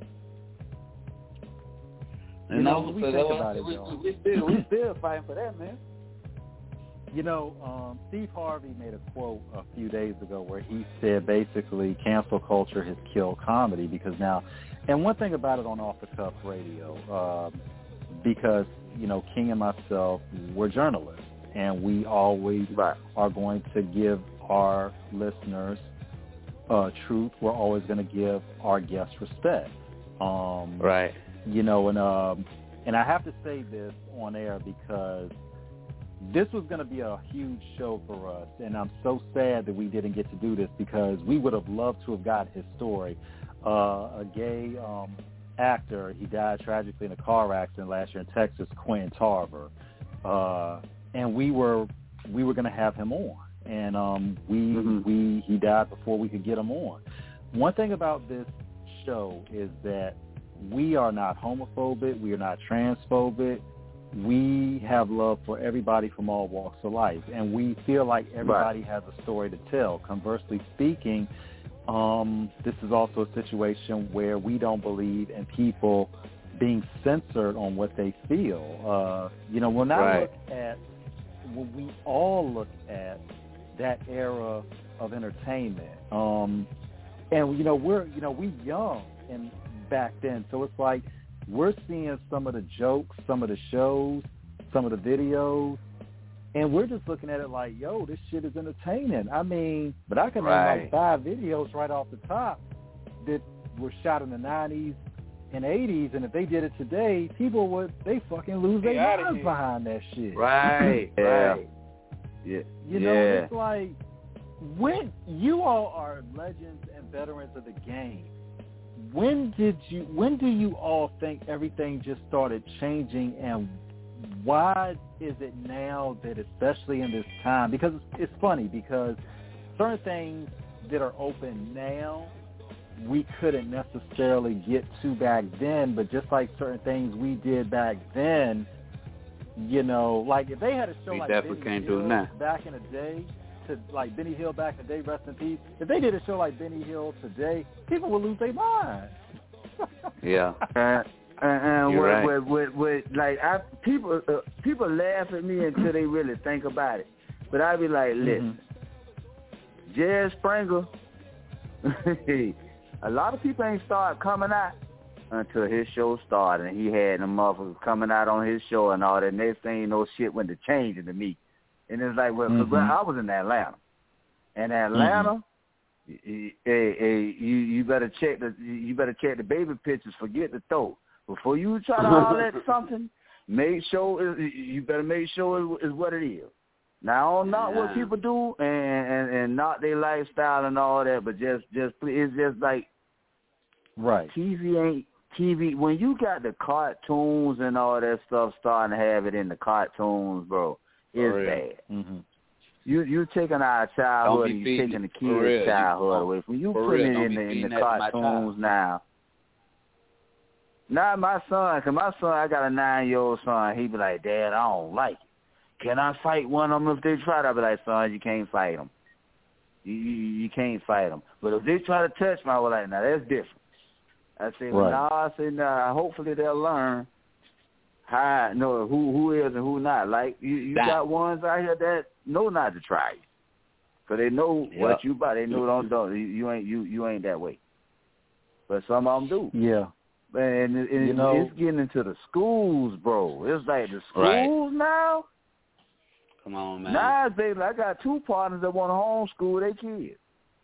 You know, we think about it, we still fighting for that, man. You know, Steve Harvey made a quote a few days ago where he said basically cancel culture has killed comedy because now, and one thing about it on Off the Cuff Radio, because, you know, King and myself, we're journalists and we always are going to give our listeners truth. We're always going to give our guests respect. Right. You know, and I have to say this on air because this was going to be a huge show for us, and I'm so sad that we didn't get to do this because we would have loved to have got his story. A gay actor, he died tragically in a car accident last year in Texas, Quentin Tarver, and we were going to have him on, and he died before we could get him on. One thing about this show is that we are not homophobic, we are not transphobic. We have love for everybody from all walks of life, and we feel like everybody has a story to tell. Conversely speaking, this is also a situation where we don't believe in people being censored on what they feel. You know, when we all look at that era of entertainment, and we young and back then, so it's like we're seeing some of the jokes, some of the shows, some of the videos, and we're just looking at it like, yo, this shit is entertaining. I mean, but I can name like 5 videos right off the top that were shot in the 90s and 80s, and if they did it today, people they fucking lose their minds behind that shit. Right. Right. Yeah. You know, it's like, when you all are legends and veterans of the game, when do you all think everything just started changing, and why is it now that, especially in this time, because it's funny because certain things that are open now we couldn't necessarily get to back then, but just like certain things we did back then, you know, like if they had a show like Benny Hill back in the day, to like Benny Hill back in the day, rest in peace. If they did a show like Benny Hill today, people would lose their mind. Yeah. People laugh at me until they really think about it. But I be like, listen, Jerry Springer, a lot of people ain't started coming out until his show started, and he had them motherfuckers coming out on his show and all that. Next thing you know, shit went to changing to me. And it's like, well, cause I was in Atlanta, and Atlanta, you better check the baby pictures. Forget the throat before you try to holler at something. Make sure you better make sure it's what it is. Now, I don't know what people do and not their lifestyle and all that, but just it's just like TV ain't TV. When you got the cartoons and all that stuff starting to have it in the cartoons, bro. It's bad. Mm-hmm. You taking our childhood and you taking the kids' childhood away from you. Putting it in the cartoons now. Not my son, because my son, I got a 9-year-old son. He be like, Dad, I don't like it. can I fight one of them if they try? I'll be like, son, you can't fight them. You can't fight them. But if they try to touch me, I was like, now that's different. I say, well, nah, hopefully they'll learn how, who is and who not. Like, you got ones out here that know not to try you. Because they know what you about. They know you ain't that way. But some of them do. Yeah. And it's getting into the schools, bro. It's like the schools now. Come on, man. Nah, baby, I got 2 partners that want to homeschool their kids.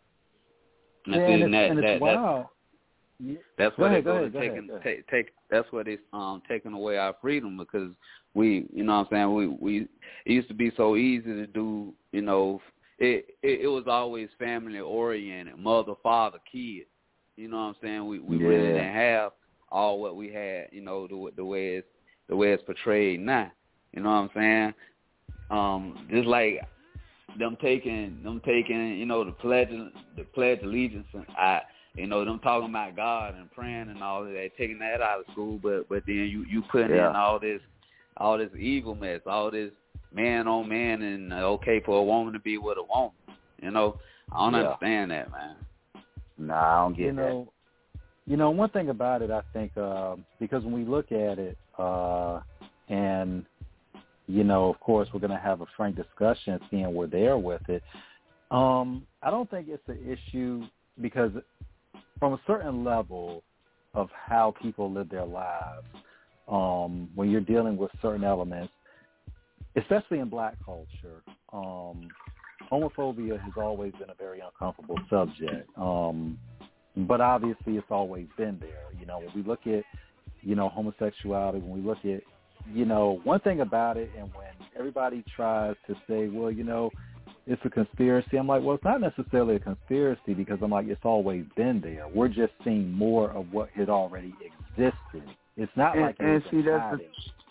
It's wild. That's what they're that's what it's taking away our freedom, because we, you know what I'm saying, we it used to be so easy to do, you know, it was always family oriented, mother, father, kid. You know what I'm saying? We really didn't have all what we had, you know, the way it's portrayed now. You know what I'm saying? Just like them taking, you know, the pledge allegiance, and them talking about God and praying and all of that, taking that out of school, but then you putting in all this evil mess, all this man on man, and okay for a woman to be with a woman. You know, I don't understand that, man. Nah, I don't get that. You know, one thing about it, I think, because when we look at it, and, you know, of course, we're going to have a frank discussion seeing we're there with it. I don't think it's an issue, because from a certain level of how people live their lives, when you're dealing with certain elements, especially in black culture, homophobia has always been a very uncomfortable subject. But obviously it's always been there. You know, when we look at, you know, homosexuality, when we look at, you know, one thing about it, and when everybody tries to say, well, you know, it's a conspiracy, I'm like, well, it's not necessarily a conspiracy, because I'm like, it's always been there. We're just seeing more of what had already existed. It's not like it's hiding.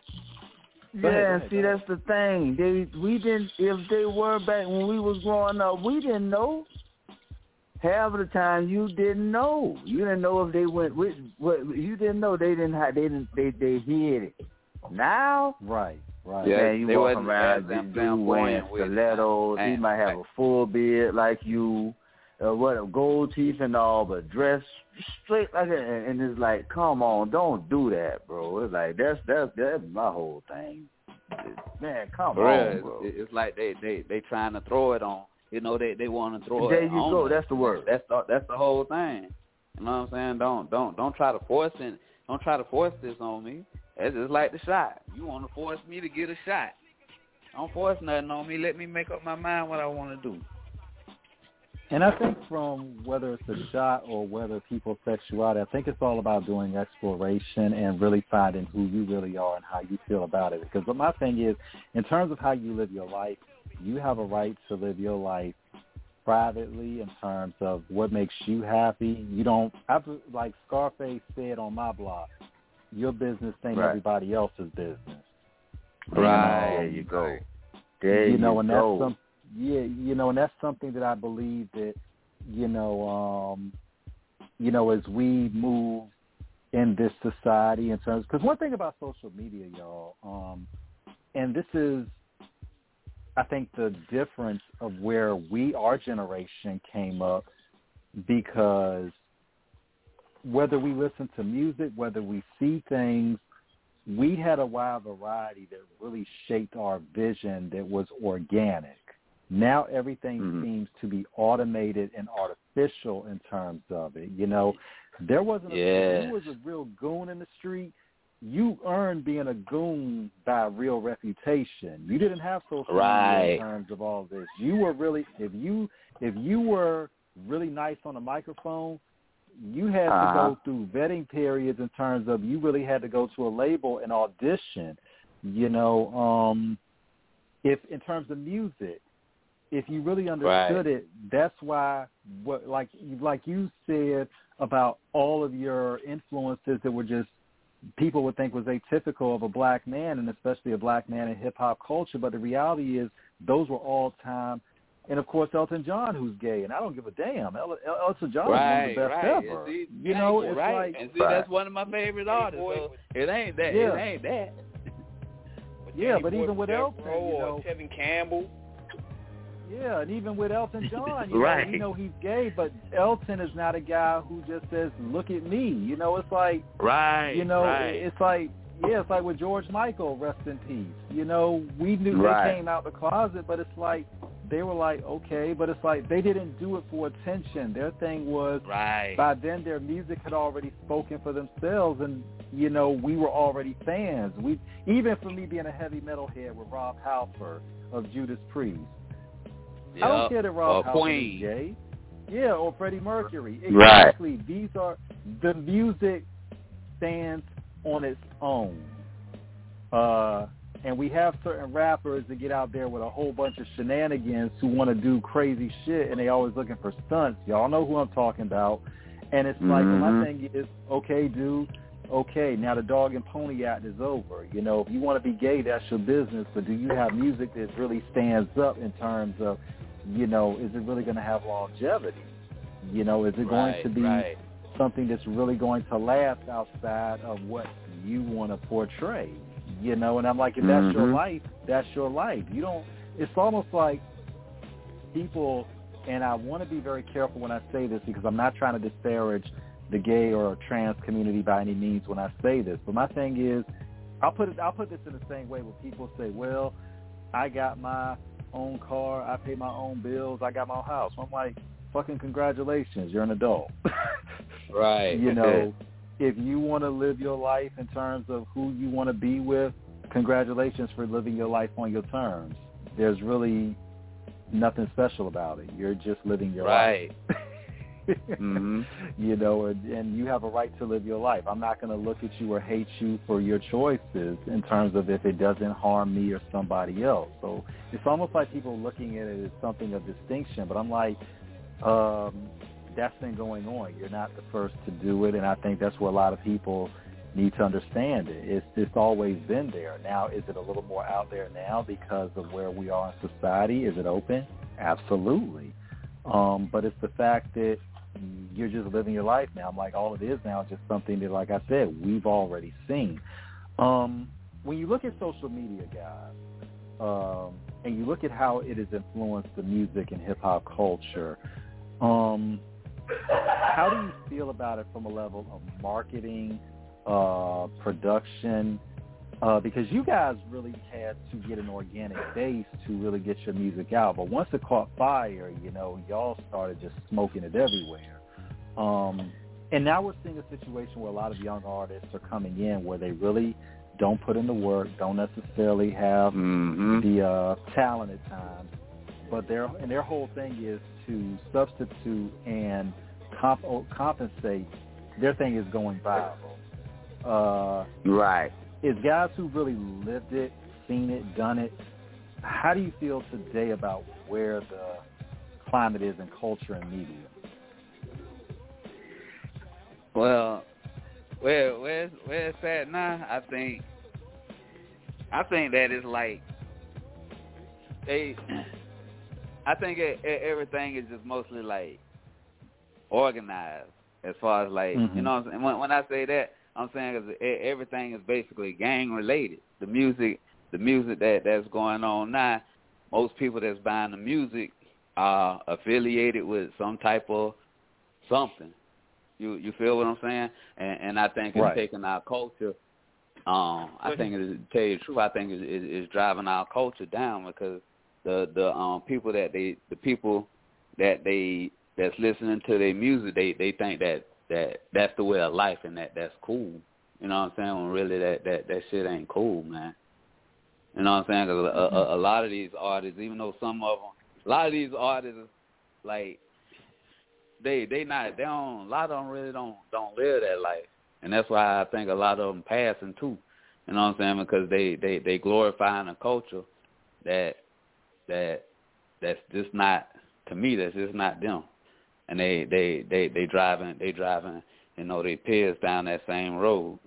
That's the thing. If they were back when we was growing up, we didn't know. Half of the time, you didn't know. You didn't know if they went with what. You didn't know they hid it. Now, right. Yeah, you walk around, this dude wearing stilettos. He might have a full beard like you, gold teeth and all, but dressed straight like it. And it's like, come on, don't do that, bro. It's like that's my whole thing. Man, come on, bro. It's like they trying to throw it on. You know, they want to throw it on. There you go. That's the word. That's the whole thing. You know what I'm saying? Don't try to force it. Don't try to force this on me. It's just like the shot. You want to force me to get a shot. Don't force nothing on me. Let me make up my mind what I want to do. And I think from whether it's a shot or whether people's sexuality, I think it's all about doing exploration and really finding who you really are and how you feel about it. Because my thing is, in terms of how you live your life, you have a right to live your life privately in terms of what makes you happy. You don't, like Scarface said on my blog, your business ain't everybody else's business. Right. There you go. There you go. And that's something that I believe that, as we move in this society in terms, because one thing about social media, y'all, and this is, I think, the difference of where our generation came up, because whether we listen to music, whether we see things, we had a wide variety that really shaped our vision that was organic. Now everything seems to be automated and artificial in terms of it. You know, there wasn't if you was a real goon in the street, you earned being a goon by a real reputation. You didn't have social media in terms of all this. You were really, if you were really nice on a microphone, you had to go through vetting periods in terms of you really had to go to a label and audition. If in terms of music, if you really understood it, that's why like you said about all of your influences that were just people would think was atypical of a black man, and especially a black man in hip-hop culture. But the reality is those were all time. And, of course, Elton John, who's gay, and I don't give a damn. Elton John is one of the best ever. See, it's like... And see, that's one of my favorite artists. So it ain't that. It ain't that. Yeah, but even with Elton, or Tevin Campbell. Yeah, and even with Elton John, right. We know he's gay, but Elton is not a guy who just says, "Look at me." It's like, right. It's like, it's like with George Michael, rest in peace. We knew they came out the closet, but it's like they were like, okay, but it's like they didn't do it for attention. Their thing was, by then their music had already spoken for themselves, and we were already fans. Even for me being a heavy metal head with Rob Halford of Judas Priest. Yep. I don't care that Rob Halford is gay. Yeah, or Freddie Mercury. Exactly. Right. These are, the music stands on its own. And we have certain rappers that get out there with a whole bunch of shenanigans who want to do crazy shit, and they always looking for stunts. Y'all know who I'm talking about. And it's like, my thing is, okay, dude, okay, now the dog and pony act is over. If you want to be gay, that's your business, but do you have music that really stands up in terms of, is it really going to have longevity? Is it going to be something that's really going to last outside of what you want to portray? And I'm like, if that's your life, that's your life. It's almost like people, and I want to be very careful when I say this because I'm not trying to disparage the gay or trans community by any means when I say this. But my thing is, I'll put this in the same way when people say, well, I got my own car, I pay my own bills, I got my own house. I'm like, fucking congratulations, you're an adult. Right. If you want to live your life in terms of who you want to be with, congratulations for living your life on your terms. There's really nothing special about it. You're just living your life. And you have a right to live your life. I'm not going to look at you or hate you for your choices in terms of if it doesn't harm me or somebody else. So it's almost like people looking at it as something of distinction, but I'm like, that's been going on. You're not the first to do it, and I think that's where a lot of people need to understand it. It's always been there. Now, is it a little more out there now because of where we are in society? Is it open? Absolutely. But it's the fact that you're just living your life now. I'm like, all it is now is just something that, like I said, we've already seen. When you look at social media, guys, and you look at how it has influenced the music and hip-hop culture, how do you feel about it from a level of marketing, production? Because you guys really had to get an organic base to really get your music out. But once it caught fire, y'all started just smoking it everywhere. And now we're seeing a situation where a lot of young artists are coming in where they really don't put in the work, don't necessarily have the talent at times, but their whole thing is to substitute and compensate. Their thing is going viral. Right. Is guys who really lived it, seen it, done it, how do you feel today about where the climate is in culture and media? Well, where it's at now, I think that it's like I think everything is just mostly like organized as far as like, you know what I'm saying? When I say that, I'm saying everything is basically gang related. The music that's going on now, most people that's buying the music are affiliated with some type of something. You feel what I'm saying? And I think it's taking our culture. I think, to tell you the truth, I think it's driving our culture down because the people that's listening to their music, they think that's the way of life and that's cool. You know what I'm saying? When really that shit ain't cool, man. You know what I'm saying? Cause a lot of these artists, even though some of them, a lot of these artists, like a lot of them really don't live that life, and that's why I think a lot of them passing too. You know what I'm saying? Because they glorifying a culture that's just not, to me, that's just not them. And they driving, their peers down that same road.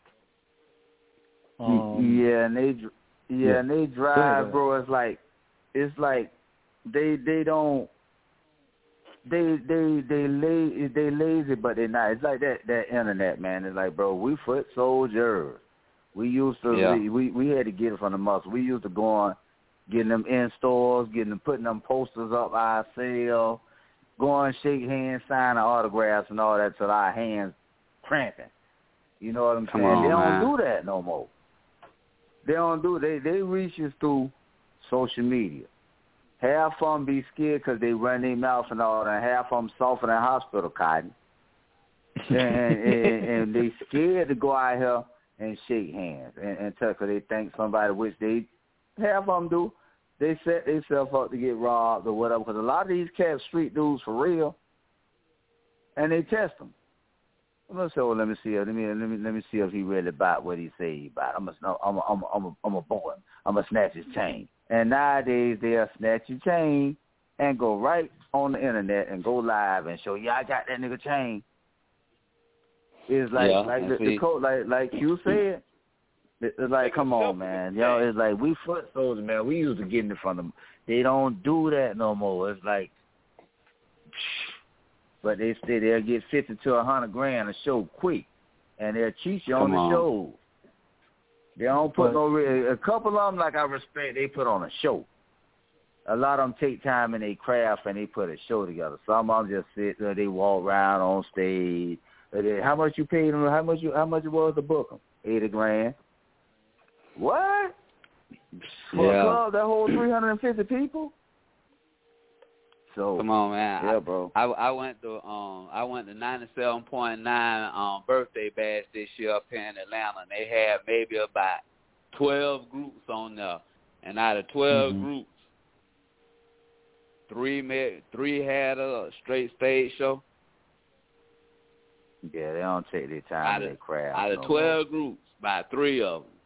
And they drive, bro. It's like they lazy, but they're not. It's like that internet, man. It's like, bro, we foot soldiers. We used to we had to get it from the muscle. We used to go on getting them in stores, putting them posters up ourselves, going shake hands, signing autographs and all that till our hands cramping. You know what I'm saying? They don't do that no more. They don't do it. They reach us through social media. Half of them be scared because they run their mouth and all that. And half of them softer than hospital cotton. and they scared to go out here and shake hands and tell because they think somebody, which they, half of them do, they set themselves up to get robbed or whatever. Because a lot of these cats street dudes for real, and they test them. I'm gonna say, well, let me see if he really bought what he say he bought. I'm a boy. I'm gonna snatch his chain. And nowadays they'll snatch your chain and go right on the internet and go live and show, I got that nigga chain. It's like the code, like you said. It's like, come on, man. Yo, it's like we foot soldiers, man. We used to get in front of them. They don't do that no more. It's like, but they say they'll get 50 to 100 grand a show quick, and they'll cheat you on the show. They don't put a couple of them, like I respect, they put on a show. A lot of them take time in their craft and they put a show together. Some of them just sit there, they walk around on stage. How much you paid them? How much it was to book them? 80 grand. What? For a club that holds 350 people? So come on, man. Yeah, bro. I went to 97.9 birthday bash this year up here in Atlanta, and they had maybe about 12 groups on there, and out of 12 groups, three had a straight stage show. Yeah, they don't take their time in their craft. Out of 12 groups, about 3 of them.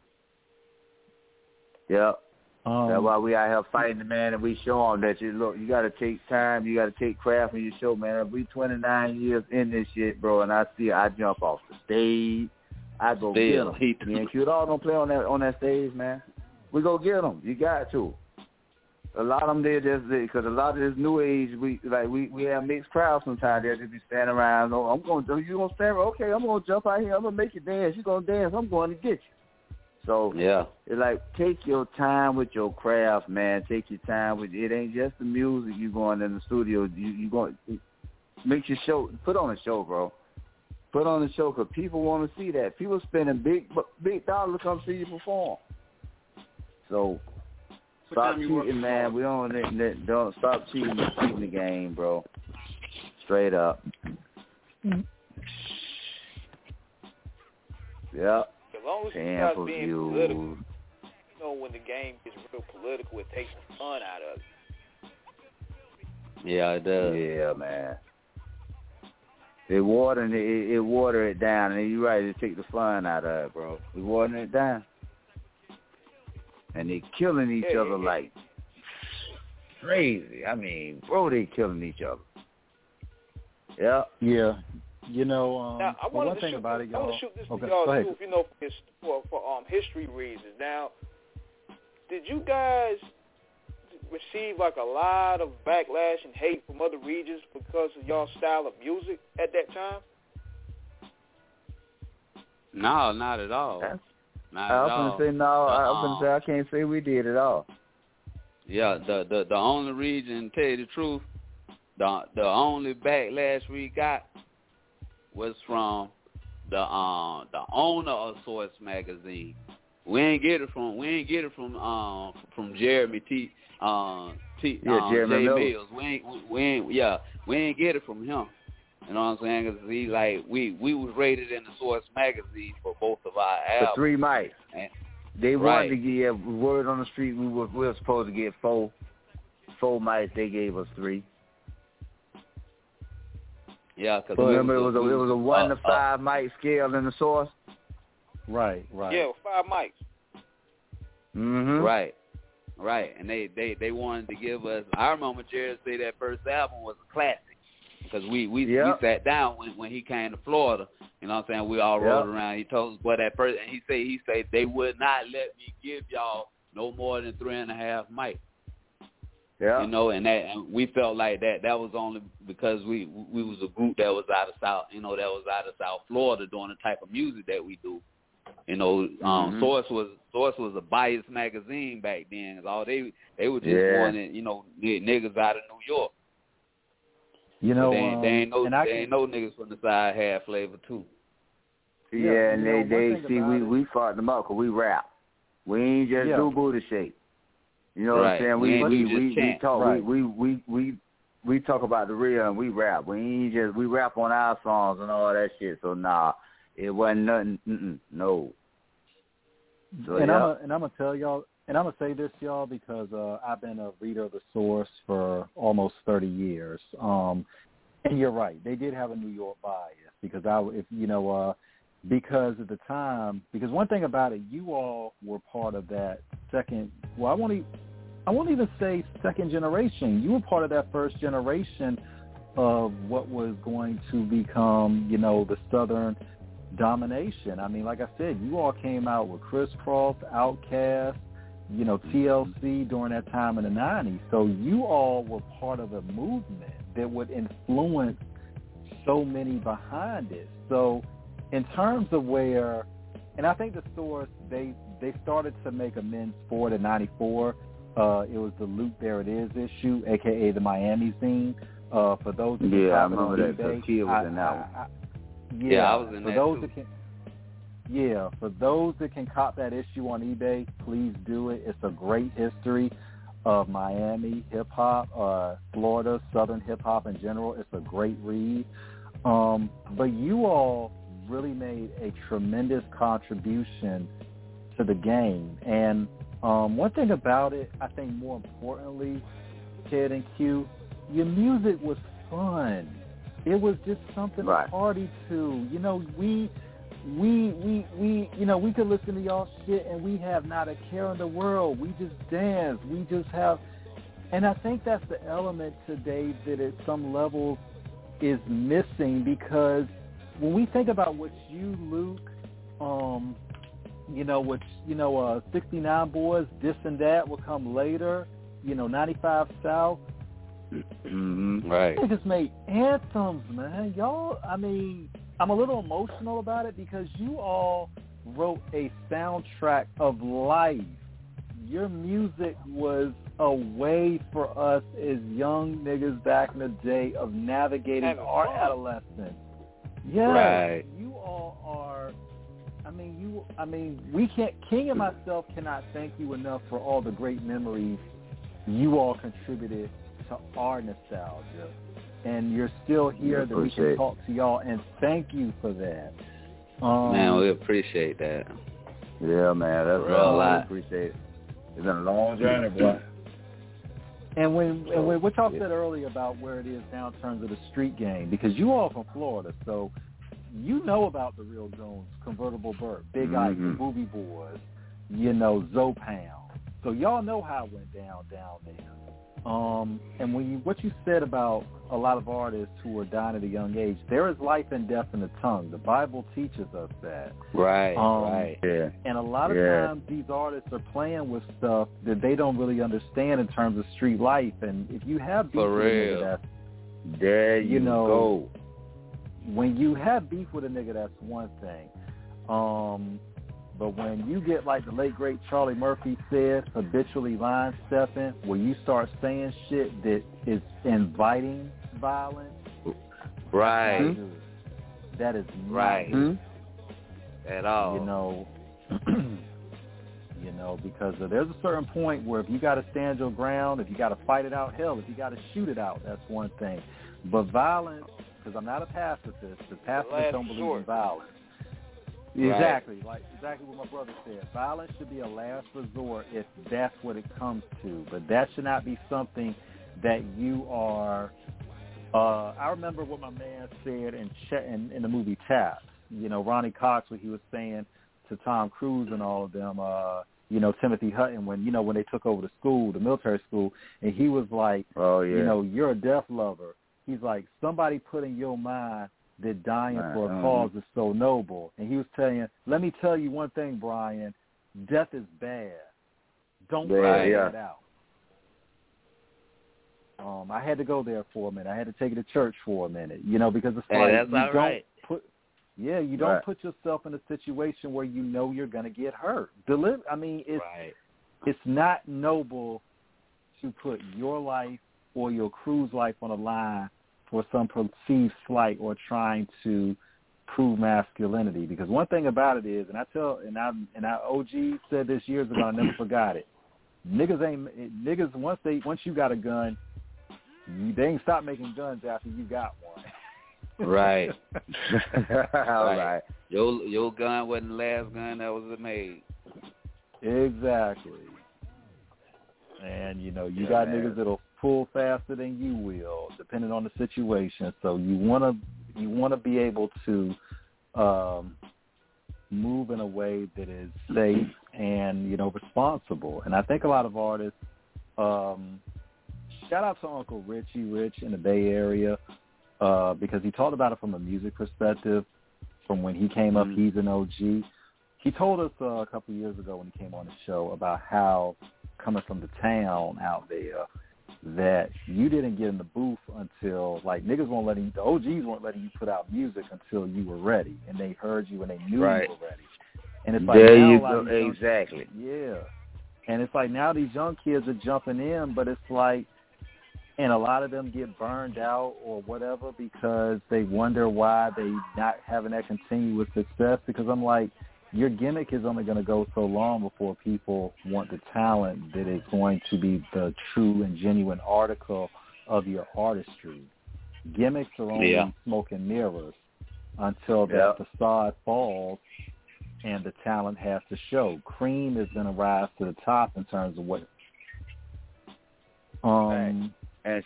Yep. That's why we out here fighting the man, and we show them that you got to take time, you got to take craft in your show, man. We 29 years in this shit, bro, and I jump off the stage, I go get them. Me and Q-Dog don't play on that stage, man. We go get them. You got to. A lot of them because a lot of this new age, we have mixed crowds sometimes. They'll just be standing around. Oh, you gonna stand? Okay, I'm gonna jump out here. I'm gonna make you dance. You gonna dance? I'm going to get you. So it's like, take your time with your craft, man. Take your time with it. Ain't just the music you going in the studio. You going make your show. Put on a show, bro. Put on a show because people want to see that. People spending big dollars to come see you perform. So stop cheating, man. We don't stop cheating the game, bro. Straight up. Yep. As long as you guys being political, you know, when the game gets real political, it takes the fun out of it. Yeah, it does. Yeah, man. It water it down, and you're right, it take the fun out of it, bro. We watering it down. And they killing each other like crazy. I mean, bro, they killing each other. Yeah. Yeah. You know, now, one thing about it, y'all. I want to shoot this to y'all too, you know, for history reasons. Now, did you guys receive like a lot of backlash and hate from other regions because of y'all style of music at that time? No, not at all. Not I at all. was gonna say no. I was gonna say I can't say we did at all. Yeah, the only region, tell you the truth, the only backlash we got was from the owner of Source magazine. We ain't get it from Jeremy Jeremy Mills. We ain't get it from him. You know what I'm saying? Cause he we was rated in the Source magazine for both of our albums. For 3 mics. And they wanted to give word on the street. We were supposed to get 4 mics. They gave us 3. Yeah, because remember it was a 1 to 5 mic scale in the Source. Right. Yeah, 5 mics. Right, and they wanted to give us. I remember Jared say that first album was a classic because we sat down when he came to Florida. You know what I'm saying? We all rode around. He told us what that first, and he said they would not let me give y'all no more than 3.5 mics. Yeah. You know, and we felt like that was only because we was a group that was out of South Florida doing the type of music that we do. You know, Source was a biased magazine back then. All they were just wanting, you know, niggas out of New York. You know, they ain't no niggas from the side had flavor too. Yeah, and they see we fought them up because we rap. We ain't just do booty shake. You know what I'm saying? We talk. Right. We talk about the real and we rap. We rap on our songs and all that shit. So it wasn't nothing. No. So, and I'm gonna tell y'all, and I'm gonna say this, y'all, because I've been a reader of the Source for almost 30 years. And you're right, they did have a New York bias because because at the time, because one thing about it, you all were part of that second. Well, I won't even say second generation. You were part of that first generation of what was going to become, you know, the Southern domination. I mean, like I said, you all came out with Criss Cross, Outkast, you know, TLC during that time in the 90s. So you all were part of a movement that would influence so many behind it. So in terms of where, and I think the Source, they started to make amends for it in 94. It was the Luke There It Is issue, a.k.a. the Miami zine. For those who can I remember that. Takia was in that one. I was in that too. For those that can cop that issue on eBay, please do it. It's a great history of Miami hip-hop, Florida, Southern hip-hop in general. It's a great read. But you all really made a tremendous contribution to the game. And one thing about it, I think more importantly, Ted and Q, your music was fun. It was just something to party to. You know, we could listen to y'all shit and we have not a care in the world. We just dance. We just have, and I think that's the element today that at some level is missing, because when we think about what you, Luke, 69 Boys, this and that will come later, 95 South. Right. They just made anthems, man. Y'all, I mean, I'm a little emotional about it because you all wrote a soundtrack of life. Your music was a way for us as young niggas back in the day of navigating our adolescence. Yes, right. You all are. We can't. King and myself cannot thank you enough for all the great memories you all contributed to our nostalgia. And you're still here that we can talk to y'all, and thank you for that. Man, we appreciate that. Yeah, man, that's real lot. We appreciate it. It's been a long journey, boy. And when what y'all said earlier about where it is now in terms of the street game, because you all from Florida, so you know about the Real Jones, Convertible Burt, Big Ike, the Movie Boys, Zopound. So y'all know how it went down there. And what you said about a lot of artists who are dying at a young age, there is life and death in the tongue. The Bible teaches us that. Right. Yeah. And a lot of times these artists are playing with stuff that they don't really understand in terms of street life. And if you have beef with a nigga, that's, there you go. When you have beef with a nigga, that's one thing. But when you get, like the late, great Charlie Murphy said, habitually line stepping, where you start saying shit that is inviting violence, right? That is not right good. At all. Because there's a certain point where if you got to stand your ground, if you got to fight it out, hell, if you got to shoot it out, that's one thing. But violence, because I'm not a pacifist, the pacifists don't believe in violence. Exactly, like exactly what my brother said. Violence should be a last resort if that's what it comes to, but that should not be something that you are. I remember what my man said in the movie Taps. Ronnie Cox, what he was saying to Tom Cruise and all of them. Timothy Hutton when they took over the school, the military school, and he was like, you're a death lover. He's like, somebody put in your mind that dying for a cause is so noble. And he was saying, let me tell you one thing, Brian, death is bad. Don't try that out. I had to go there for a minute. I had to take it to church for a minute, because it's like that's you all don't right. Yeah, you don't put yourself in a situation where you know you're going to get hurt. It's not noble to put your life or your crew's life on the line for some perceived slight or trying to prove masculinity. Because one thing about it is, and our OG said this years ago, I never forgot it. Niggas once you got a gun, they ain't stop making guns after you got one. Right. All right. Your gun wasn't the last gun that was made. Exactly. And you got niggas that'll pull faster than you will, depending on the situation. So you wanna be able to move in a way that is safe and responsible. And I think a lot of artists. Shout out to Uncle Richie Rich in the Bay Area because he talked about it from a music perspective. From when he came up, he's an OG. He told us a couple of years ago when he came on the show about how coming from the town out there that you didn't get in the booth until niggas weren't letting you, the OGs weren't letting you put out music until you were ready and they heard you and they knew you were ready. And it's like there now you go. Exactly. Yeah. And it's like now these young kids are jumping in, but it's like, and a lot of them get burned out or whatever because they wonder why they not having that continuous success. Because I'm like, your gimmick is only going to go so long before people want the talent that is going to be the true and genuine article of your artistry. Gimmicks are only smoke and mirrors until that facade falls and the talent has to show. Cream is going to rise to the top in terms of what. And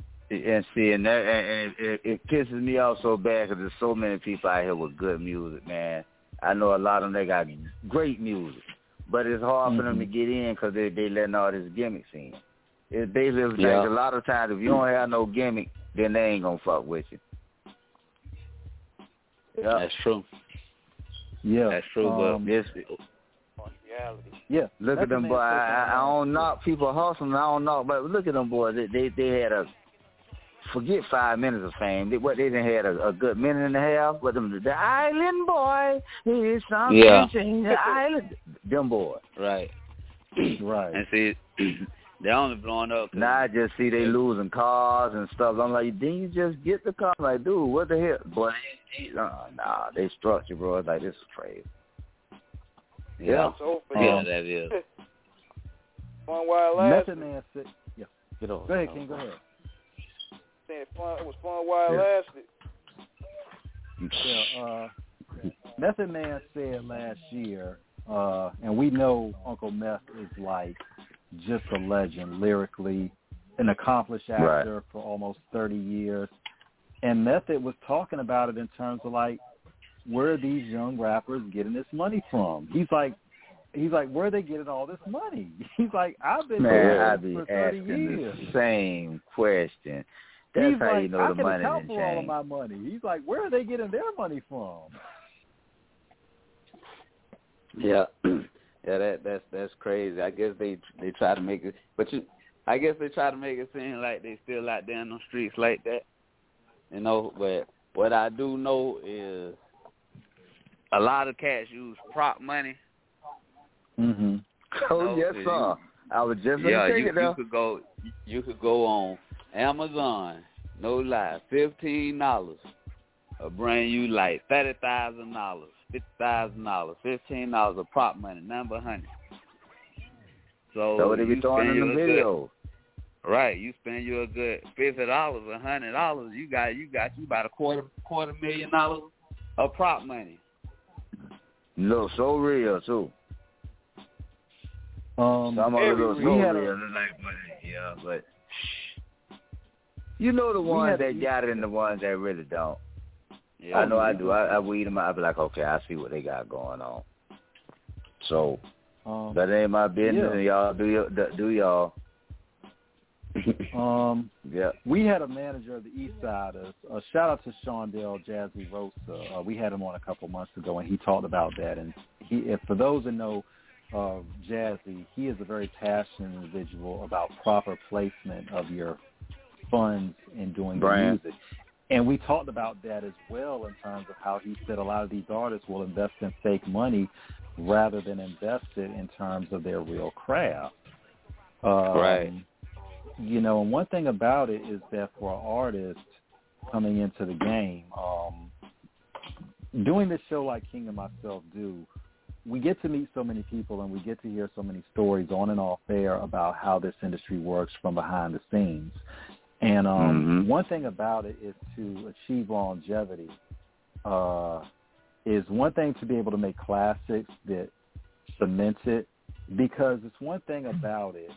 it pisses me off so bad because there's so many people out here with good music, man. I know a lot of them, they got great music, but it's hard for them to get in because they letting all this gimmicks in. It's basically like a lot of times if you don't have no gimmick, then they ain't gonna fuck with you. Yeah, that's true. Yeah, that's true. But this. Yeah, look at them boys. I don't knock people hustling. I don't knock, but look at them boys. They had forget 5 minutes of fame. They didn't had a good minute and a half. But the island boy is something. The island, them boys. Right. Right. And see, they only blowing up. Now I just see they losing cars and stuff. I'm like, didn't you just get the car? I'm like, dude, what the hell? Boy, nah, they structure, bro. It's like, this is crazy. Yeah, that is. Method Man said, get over. Go ahead, King. Go ahead. It was fun while it lasted. Method Man said last year, and we know Uncle Meth is like just a legend lyrically, an accomplished actor for almost 30 years. And Method was talking about it in terms of like, where are these young rappers getting this money from? He's like, where are they getting all this money? He's like, I've been doing this for 30 years. The same question. That's He's how like, you know I the can money account didn't for all of change. my money. He's like, where are they getting their money from? Yeah, that's crazy. I guess they try to make it, I guess they try to make it seem like they still out there in the streets like that, But what I do know is a lot of cats use prop money. Mm-hmm. Oh yes, sir. I was just gonna take it up. You could go on Amazon, no lie, $15. I'll bring you like $30,000, $50,000, $15 of prop money, number 100. So they be throwing in the video. Right, you spend you a good $50, $100, you got you about a quarter $250,000 of prop money. Look so real too. Some of it look so real, like money, but you know the ones that got it and the ones that really don't. Yeah, I know I do. I weed them out. I be like, okay, I see what they got going on. So that ain't my business. And y'all do y'all. We had a manager of the East Side. Shout out to Shondell Jazzy Rosa. We had him on a couple months ago, and he talked about that. And for those that know Jazzy, he is a very passionate individual about proper placement of your funds in doing music. And we talked about that as well in terms of how he said a lot of these artists will invest in fake money rather than invest it in terms of their real craft. Right. You know, and one thing about it is that for an artist coming into the game, doing this show like King and myself do, we get to meet so many people and we get to hear so many stories on and off air about how this industry works from behind the scenes. And one thing about it is to achieve longevity is one thing to be able to make classics that cement it, because it's one thing about it.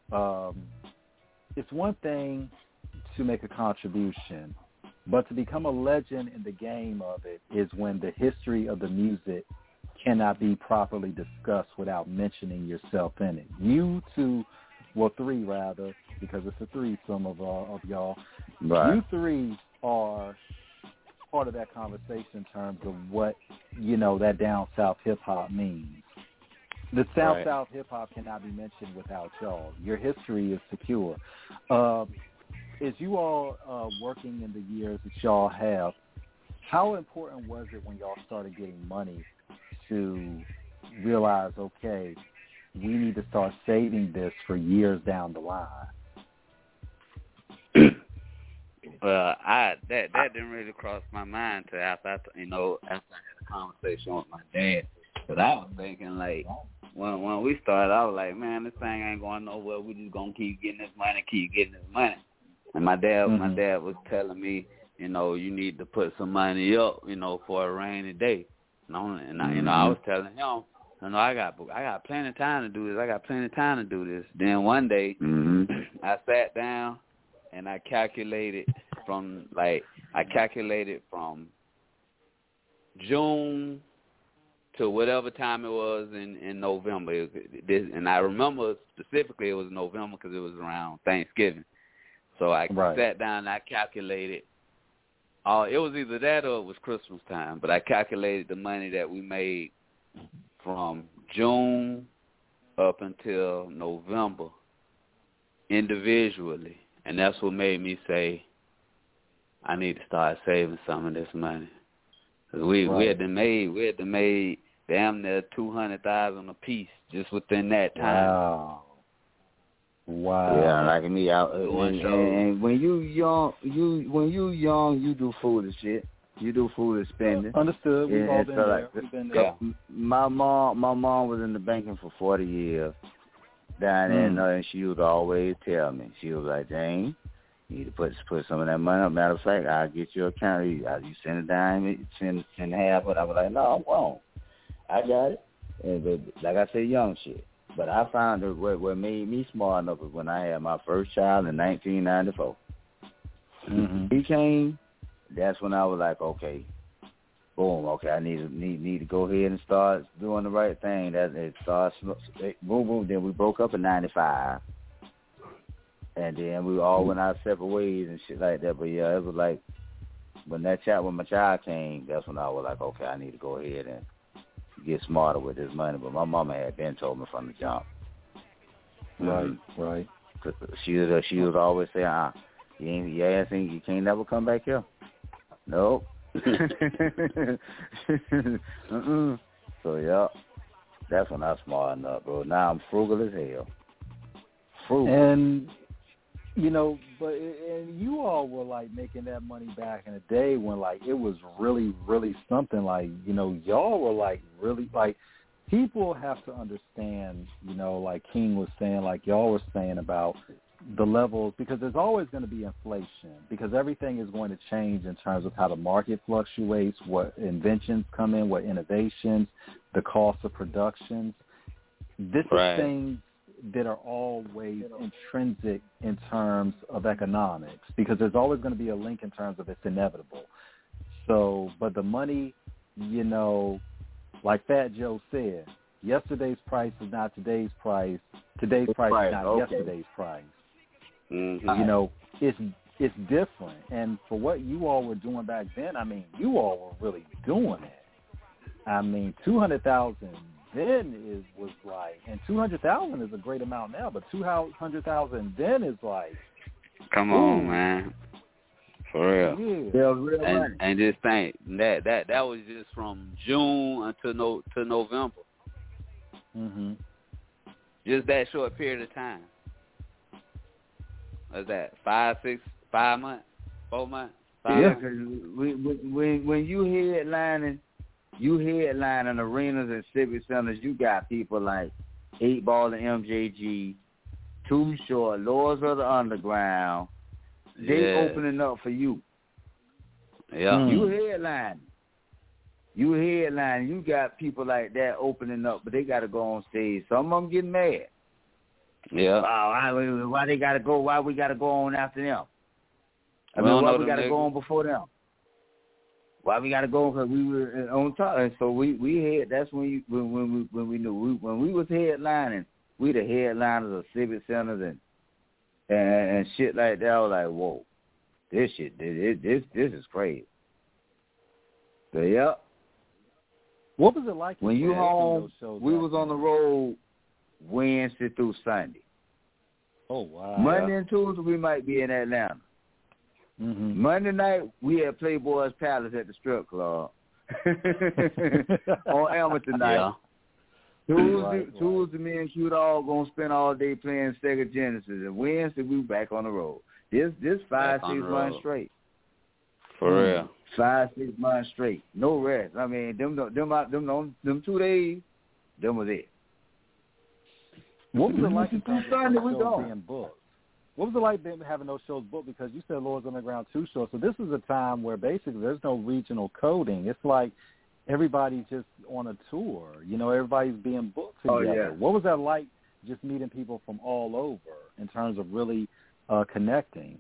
It's one thing to make a contribution, but to become a legend in the game of it is when the history of the music cannot be properly discussed without mentioning yourself in it. You two, well, three rather, because it's a threesome of y'all. Right. You three are part of that conversation in terms of what, you know, that down south hip hop means. The South hip hop cannot be mentioned without y'all. Your history is secure. As you all working in the years that y'all have, how important was it when y'all started getting money to realize, okay, we need to start saving this for years down the line? Well, that didn't really cross my mind till after I had a conversation with my dad. But I was thinking, like, when we started, I was like, man, this thing ain't going nowhere. We just gonna keep getting this money. And my dad was telling me, you know, you need to put some money up, you know, for a rainy day. I was telling him, you know, I got plenty of time to do this. Then one day, I sat down and I calculated from June to whatever time it was in November. And I remember specifically it was November because it was around Thanksgiving. So I sat down and I calculated. It was either that or it was Christmas time, but I calculated the money that we made from June up until November individually. And that's what made me say, I need to start saving some of this money. Cause we had made damn near $200,000 a piece just within that time. Wow. Yeah, like me out. And when you young, you do foolish shit. You do foolish spending. Understood. We've all been there. We've been there. My mom was in the banking for 40 years down there, and she would always tell me, she was like, James, you need to put some of that money up. Matter of fact, I'll get your account. You send a dime, send half, but I was like, no, I won't. I got it. And like I said, young shit. But I found that what made me smart enough was when I had my first child in 1994. He came. That's when I was like, okay, boom, okay, I need to go ahead and start doing the right thing. That it starts boom, boom. Then we broke up in '95, and then we all went our separate ways and shit like that. But yeah, it was like when my child came, that's when I was like, okay, I need to go ahead and get smarter with this money. But my mama had been told me from the jump. Right. Cause she was always saying, you can't never come back here. Nope. So yeah, that's when I smartened up, bro. Now I'm frugal as hell. And you know, and you all were like making that money back in the day when like it was really, really something. Like, you know, y'all were like really like, people have to understand, you know, like King was saying, like y'all were saying about the levels, because there's always going to be inflation, because everything is going to change in terms of how the market fluctuates, what inventions come in, what innovations, the cost of productions. This is things that are always intrinsic in terms of economics, because there's always going to be a link in terms of it's inevitable. So, but the money, you know, like Fat Joe said, yesterday's price is not today's price. Today's price is not yesterday's price. You know, it's different. And for what you all were doing back then, I mean, you all were really doing it. I mean, 200,000 then was like, and 200,000 is a great amount now, but 200,000 then is like, come on, man. For real. Yeah, and just think that was just from June until to November. Mhm. Just that short period of time. What's that? 5 months, 4 months. Yeah, because when you headlining arenas and civic centers, you got people like 8 Ball and MJG, Too Short, Lords of the Underground. They opening up for you. Yeah. You headlining. You got people like that opening up, but they got to go on stage. Some of them getting mad. Yeah. Why they got to go? Why we got to go on after them? Why we got to go on before them? Why we got to go? Because we were on top, and so we had. That's when we knew when we was headlining. We the headliners of civic centers and shit like that. I was like, whoa, this shit, this is crazy. So yeah. What was it like when you home? We was on the road Wednesday through Sunday. Oh wow! Monday and Tuesday we might be in Atlanta. Mm-hmm. Monday night we at Playboy's Palace at the strip club on amateur night. Yeah. Tuesday, me and Q Dog gonna spend all day playing Sega Genesis, and Wednesday we back on the road. This 5-6 months straight. For real. 5-6 months straight, no rest. I mean, them 2 days, them was it. What was it like being booked? What was it like having those shows booked? Because you said Lords Underground 2 shows, so this is a time where basically there's no regional coding. It's like everybody's just on a tour. You know, everybody's being booked together. Oh, yeah. What was that like, just meeting people from all over in terms of really connecting?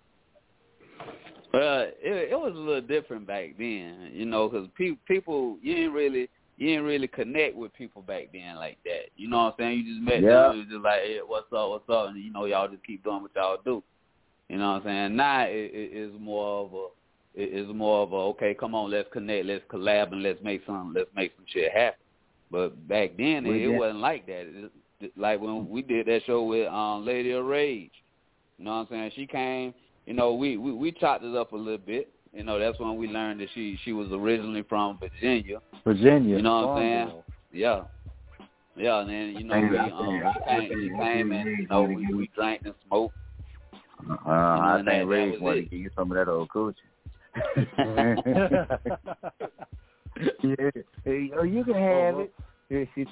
It was a little different back then, you know, because people you didn't really connect with people back then like that. You know what I'm saying? You just met them, it was just like, hey, what's up, and you know, y'all just keep doing what y'all do. You know what I'm saying? Now it's more of a okay, come on, let's connect, let's collab, and let's make some shit happen. But back then it wasn't like that. Like when we did that show with Lady of Rage. You know what I'm saying? She came. You know, we chopped it up a little bit. You know, that's when we learned that she was originally from Virginia. You know what I'm saying? Yeah. Yeah, and then, you know, she came and, you know, we drank and smoked. I think Ray wanted to give you some of that old coochie. Yeah. Hey, you can have it. Yeah, she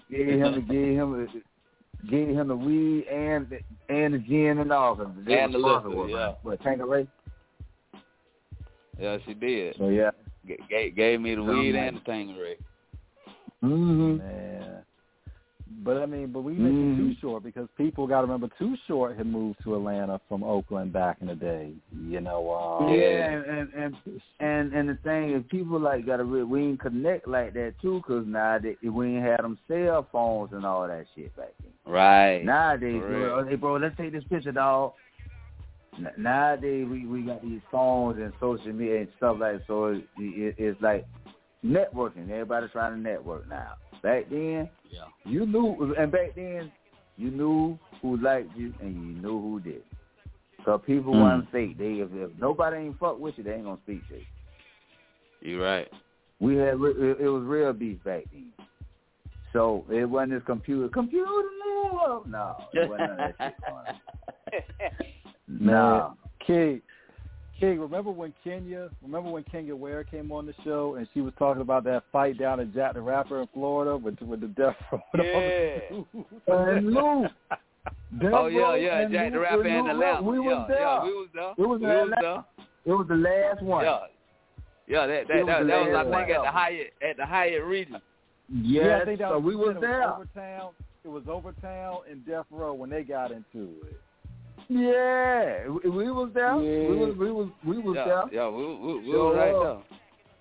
gave him the weed and the gin and all. And the liquor, yeah. What, Tanqueray? Yeah, she did. So, yeah. Gave me the weed and the Tanqueray. Mm-hmm. Man. But we mentioned Too Short because people got to remember Too Short had moved to Atlanta from Oakland back in the day. You know. And the thing is, people like we ain't connect like that too, cause nowadays we ain't had them cell phones and all that shit back then. Right. Nowadays, hey bro, let's take this picture, dog. Nowadays we got these phones and social media and stuff like that, so it's like networking. Everybody's trying to network now. Back then, you knew, and back then, you knew who liked you and you knew who did. So people wasn't fake. If nobody ain't fuck with you, they ain't gonna speak to you. You right. We had it was real beef back then. So it wasn't this computer love. No, it wasn't none of that shit going on. No. King, remember when Kenya Ware came on the show and she was talking about that fight down at Jack the Rapper in Florida with the Death Row? And Lou. Yeah, Jack the Rapper in Atlanta. We was there. It was the last one. Yeah, that was I think at the Hyatt Region. Yes, yeah, I think so we was there. It was Overtown and Death Row when they got into it. Yeah, we was there. Yeah. We was there. Yeah, we were right there.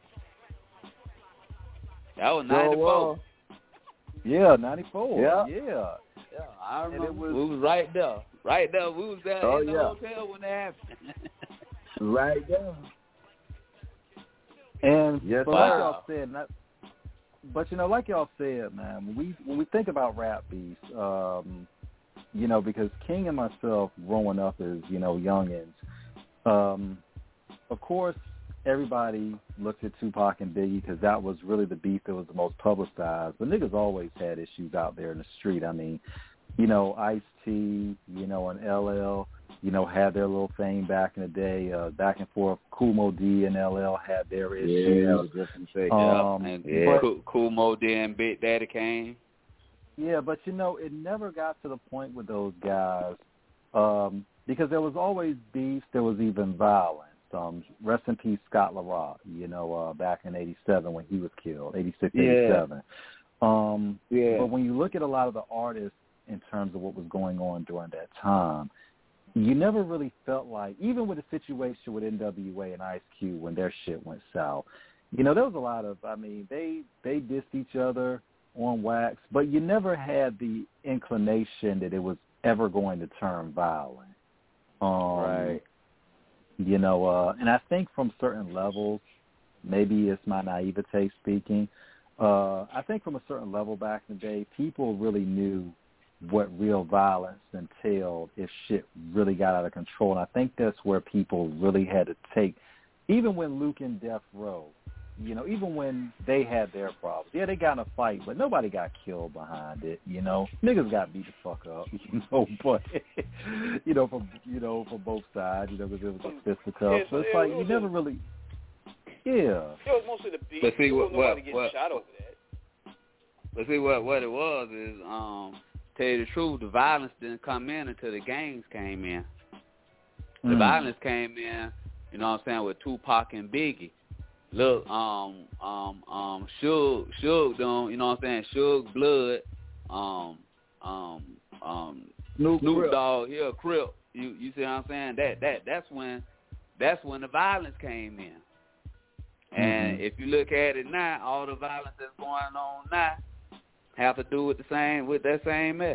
That was 94. Yeah, 94. Yeah, I remember. We was right there. Right there. We was there in the hotel when that happened. Right there. And like y'all said, like y'all said, man, when we think about rap beefs, you know, because King and myself growing up as, you know, youngins, of course, everybody looked at Tupac and Biggie because that was really the beef that was the most publicized. But niggas always had issues out there in the street. I mean, you know, Ice-T, you know, and LL, you know, had their little thing back in the day. Back and forth, Kool Moe Dee and LL had their issues. Yeah, I was just going to say, Kool Moe Dee and Big Daddy Kane. Yeah, but, you know, it never got to the point with those guys because there was always beef. There was even violence. Rest in peace, Scott LaRock, you know, back in 87 when he was killed, 86, 87. But when you look at a lot of the artists in terms of what was going on during that time, you never really felt like, even with the situation with NWA and Ice Cube when their shit went south, you know, there was a lot of, I mean, they dissed each other on wax, but you never had the inclination that it was ever going to turn violent. Right. You know, and I think from certain levels, maybe it's my naivete speaking, I think from a certain level back in the day, people really knew what real violence entailed if shit really got out of control. And I think that's where people really had to take, even when Luke and Death Row, you know, even when they had their problems. Yeah, they got in a fight, but nobody got killed behind it, you know. Niggas got beat the fuck up, you know, but, from both sides, you know, because it was a fisticuffs. So it's like, you never really, It was mostly the beat. But see, nobody getting shot over that. But see, what it was is, tell you the truth, the violence didn't come in until the gangs came in. The violence came in, you know what I'm saying, with Tupac and Biggie. Look, Suge, you know what I'm saying, Suge Blood, Snoop Dogg, Crip. You see what I'm saying? That's when the violence came in. And if you look at it now, all the violence that's going on now have to do with that same mess.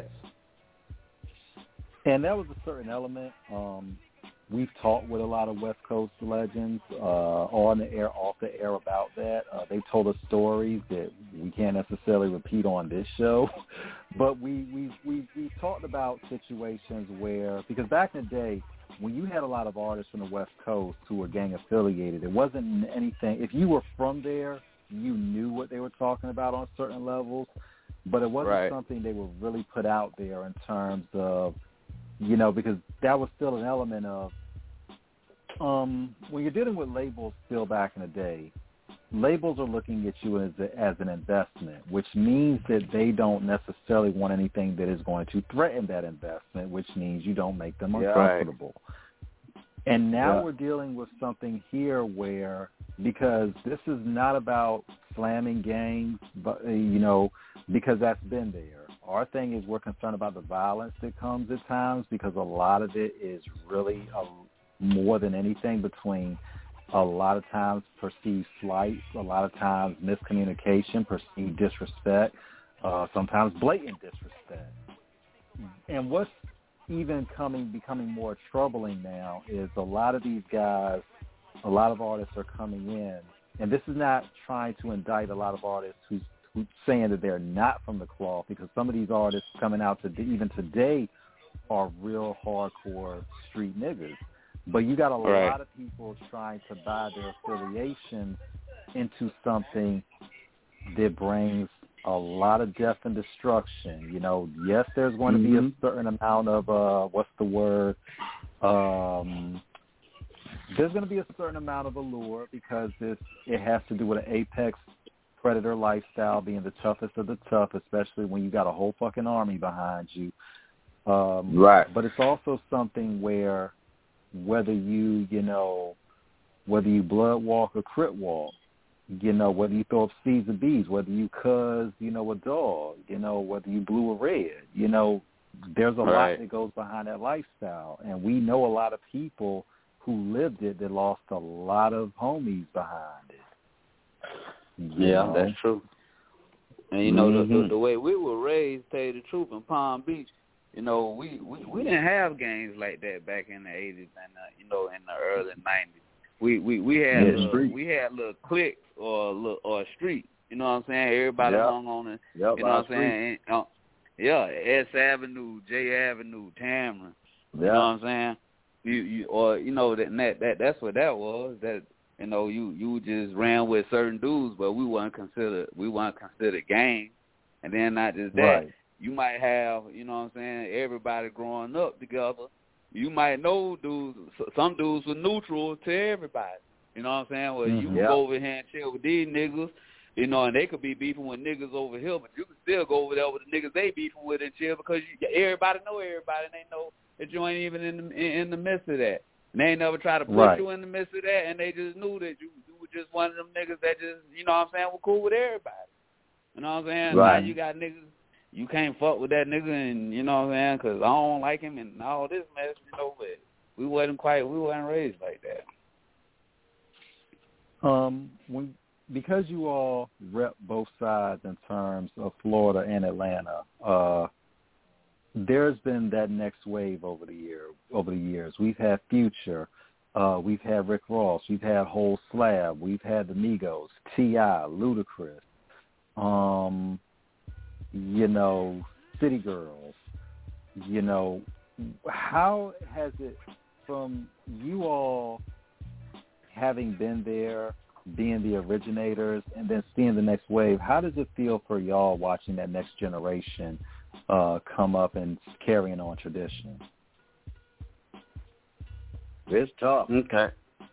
And that was a certain element. We've talked with a lot of West Coast legends on the air, off the air about that. They told us stories that we can't necessarily repeat on this show, but we've talked about situations where, because back in the day, when you had a lot of artists from the West Coast who were gang affiliated, it wasn't anything. If you were from there, you knew what they were talking about on certain levels, but it wasn't something they would really put out there in terms of, you know, because that was still an element of, when you're dealing with labels still back in the day, labels are looking at you as an investment, which means that they don't necessarily want anything that is going to threaten that investment, which means you don't make them uncomfortable. And now we're dealing with something here where, because this is not about slamming gangs, but, you know, because that's been there. Our thing is we're concerned about the violence that comes at times, because a lot of it is really more than anything between a lot of times perceived slights, a lot of times miscommunication, perceived disrespect, sometimes blatant disrespect. And what's even becoming more troubling now is a lot of these guys, a lot of artists are coming in, and this is not trying to indict a lot of artists who's saying that they're not from the cloth, because some of these artists coming out even today are real hardcore street niggas. But you got a lot of people trying to buy their affiliation into something that brings a lot of death and destruction. You know, yes, there's going to be a certain amount of, there's going to be a certain amount of allure, because it has to do with an apex predator lifestyle, being the toughest of the tough, especially when you got a whole fucking army behind you. But it's also something where whether you blood walk or crit walk, you know, whether you throw up C's and B's, whether you cuz, you know, a dog, you know, whether you blue or red, you know, there's a lot that goes behind that lifestyle. And we know a lot of people who lived it that lost a lot of homies behind it. Yeah, that's true. And, you know, the way we were raised, tell you the truth, in Palm Beach, you know, we didn't have gangs like that back in the 80s and, you know, in the early 90s. We had little cliques or a street, you know what I'm saying? Everybody hung on it, you know what I'm saying? S Avenue, J Avenue, Tamron, you know what I'm saying? that's what that was. That you just ran with certain dudes, but we weren't considered gang. And then not just that, right. You might have everybody growing up together. You might know dudes. Some dudes were neutral to everybody. You know what I'm saying? Well, you can go over here and chill with these niggas. And they could be beefing with niggas over here, but you can still go over there with the niggas they beefing with and chill because everybody know everybody, and they know that you ain't even in the midst of that. And they ain't never try to put you in the midst of that, and they just knew that you were just one of them niggas that just, were cool with everybody. You know what I'm saying? Right. Now you got niggas, you can't fuck with that nigga, and you know what I'm saying, because I don't like him and all this mess, but we wasn't raised like that. Because you all rep both sides in terms of Florida and Atlanta, there's been that next wave over the years. We've had Future, we've had Rick Ross, we've had Whole Slab, we've had the Migos, T.I., Ludacris, City Girls. How has it, from you all having been there, being the originators, and then seeing the next wave, how does it feel for y'all watching that next generation come up and carrying on tradition? It's tough. Okay.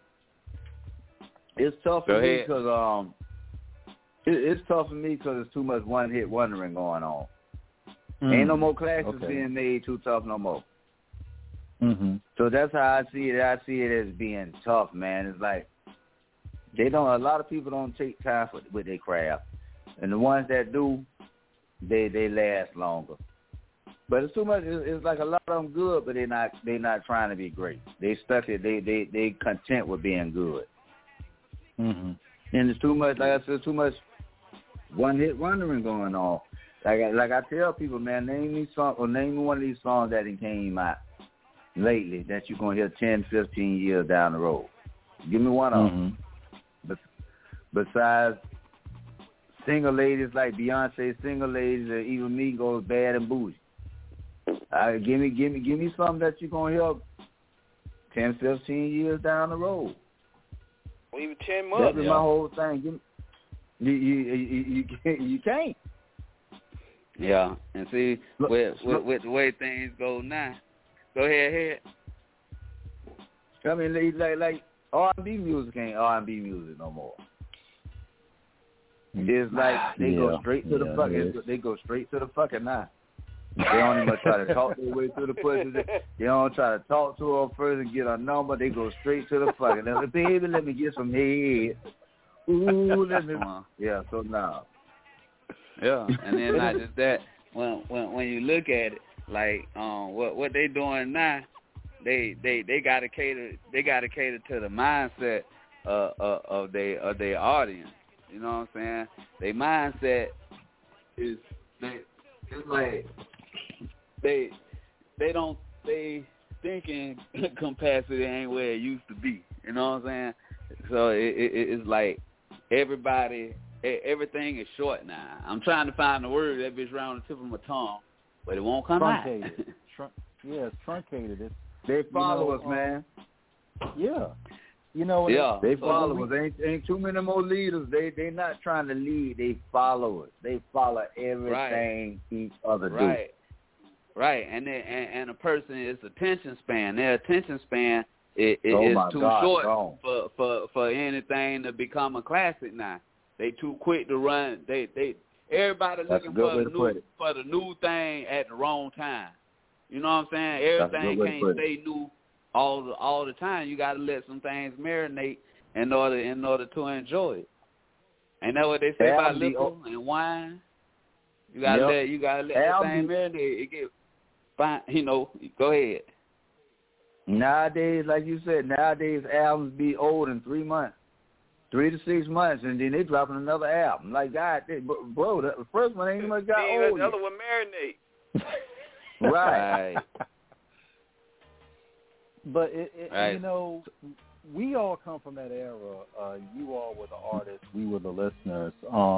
It's tough for me because it's tough for me because there's too much one-hit wondering going on. Ain't no more classes being made too tough no more. Mm-hmm. So that's how I see it. I see it as being tough, man. It's like a lot of people don't take time with their craft, and the ones that do, they last longer. But it's too much. It's like a lot of them good, but they're not trying to be great. They stuck it. They content with being good. Mm-hmm. And it's too much. Like I said, too much one-hit wondering going on. Like I tell people, man, name me one of these songs that came out lately that you're gonna hear 10, 15 years down the road. Give me one of them. Besides single ladies like Beyonce, single ladies, or even me goes Bad and Bougie. Give me something that you're gonna hear 10, 15 years down the road. Or even 10 months. That's my whole thing. You can't. Yeah, and see with the way things go now. Go ahead. I mean, like R&B music ain't R&B music no more. It's like they go straight to the fucking. They go straight to the fucking now. They don't even try to talk their way through the pussy. They don't try to talk to her first and get a number. They go straight to the fucking. Now, baby, let me get some head. Ooh, let me. Yeah, so now. Yeah, and then not just that. When you look at it, like what they doing now, they gotta cater to the mindset of their audience. You know what I'm saying? Their mindset is it's like they thinking capacity ain't where it used to be. You know what I'm saying? So it's like everything is short now. I'm trying to find the word that bitch around the tip of my tongue, but it won't come truncated. out. It's truncated. They follow us, man. Yeah. They follow us. Ain't too many more leaders. They not trying to lead. They follow us. They follow everything each other do. Right. And a person's attention span. Their attention span is too short for anything to become a classic now. They too quick to run. Everybody looking for the new thing at the wrong time. You know what I'm saying? Everything can't stay new all the time. You got to let some things marinate in order to enjoy it. Ain't that what they say about liquor and wine? You got to let the thing marinate. It get fine. Go ahead. Nowadays, like you said, albums be old in 3 months. 3 to 6 months, and then they dropping another album. Like, God, bro, the first one ain't much got old. The other one marinate. Right. But we all come from that era. You all were the artists, we were the listeners.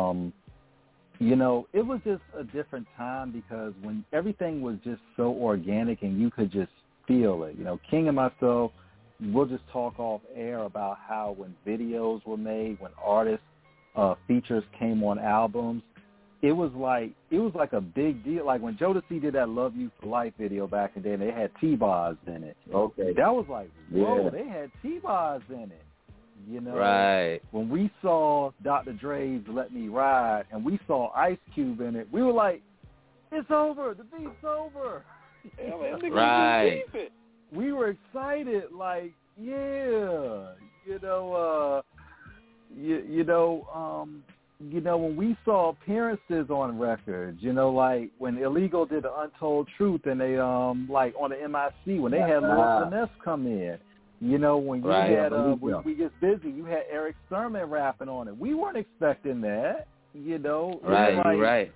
It was just a different time because when everything was just so organic and you could just feel it. You know, King and myself, we'll just talk off air about how when videos were made, when artists features came on albums, it was like a big deal. Like when Jodeci did that "Love You for Life" video back in the day, and they had T-Boz in it. Okay, that was like, whoa, yeah. They had T-Boz in it. You know, right? When we saw Dr. Dre's "Let Me Ride" and we saw Ice Cube in it, we were like, it's over. The beat's over. Right. We were excited, like, yeah, when we saw appearances on records, like when Illegal did the Untold Truth and they, like on the MIC, when they had Lil Finesse come in, when you had, when We Get Busy, you had Eric Sermon rapping on it. We weren't expecting that, Right.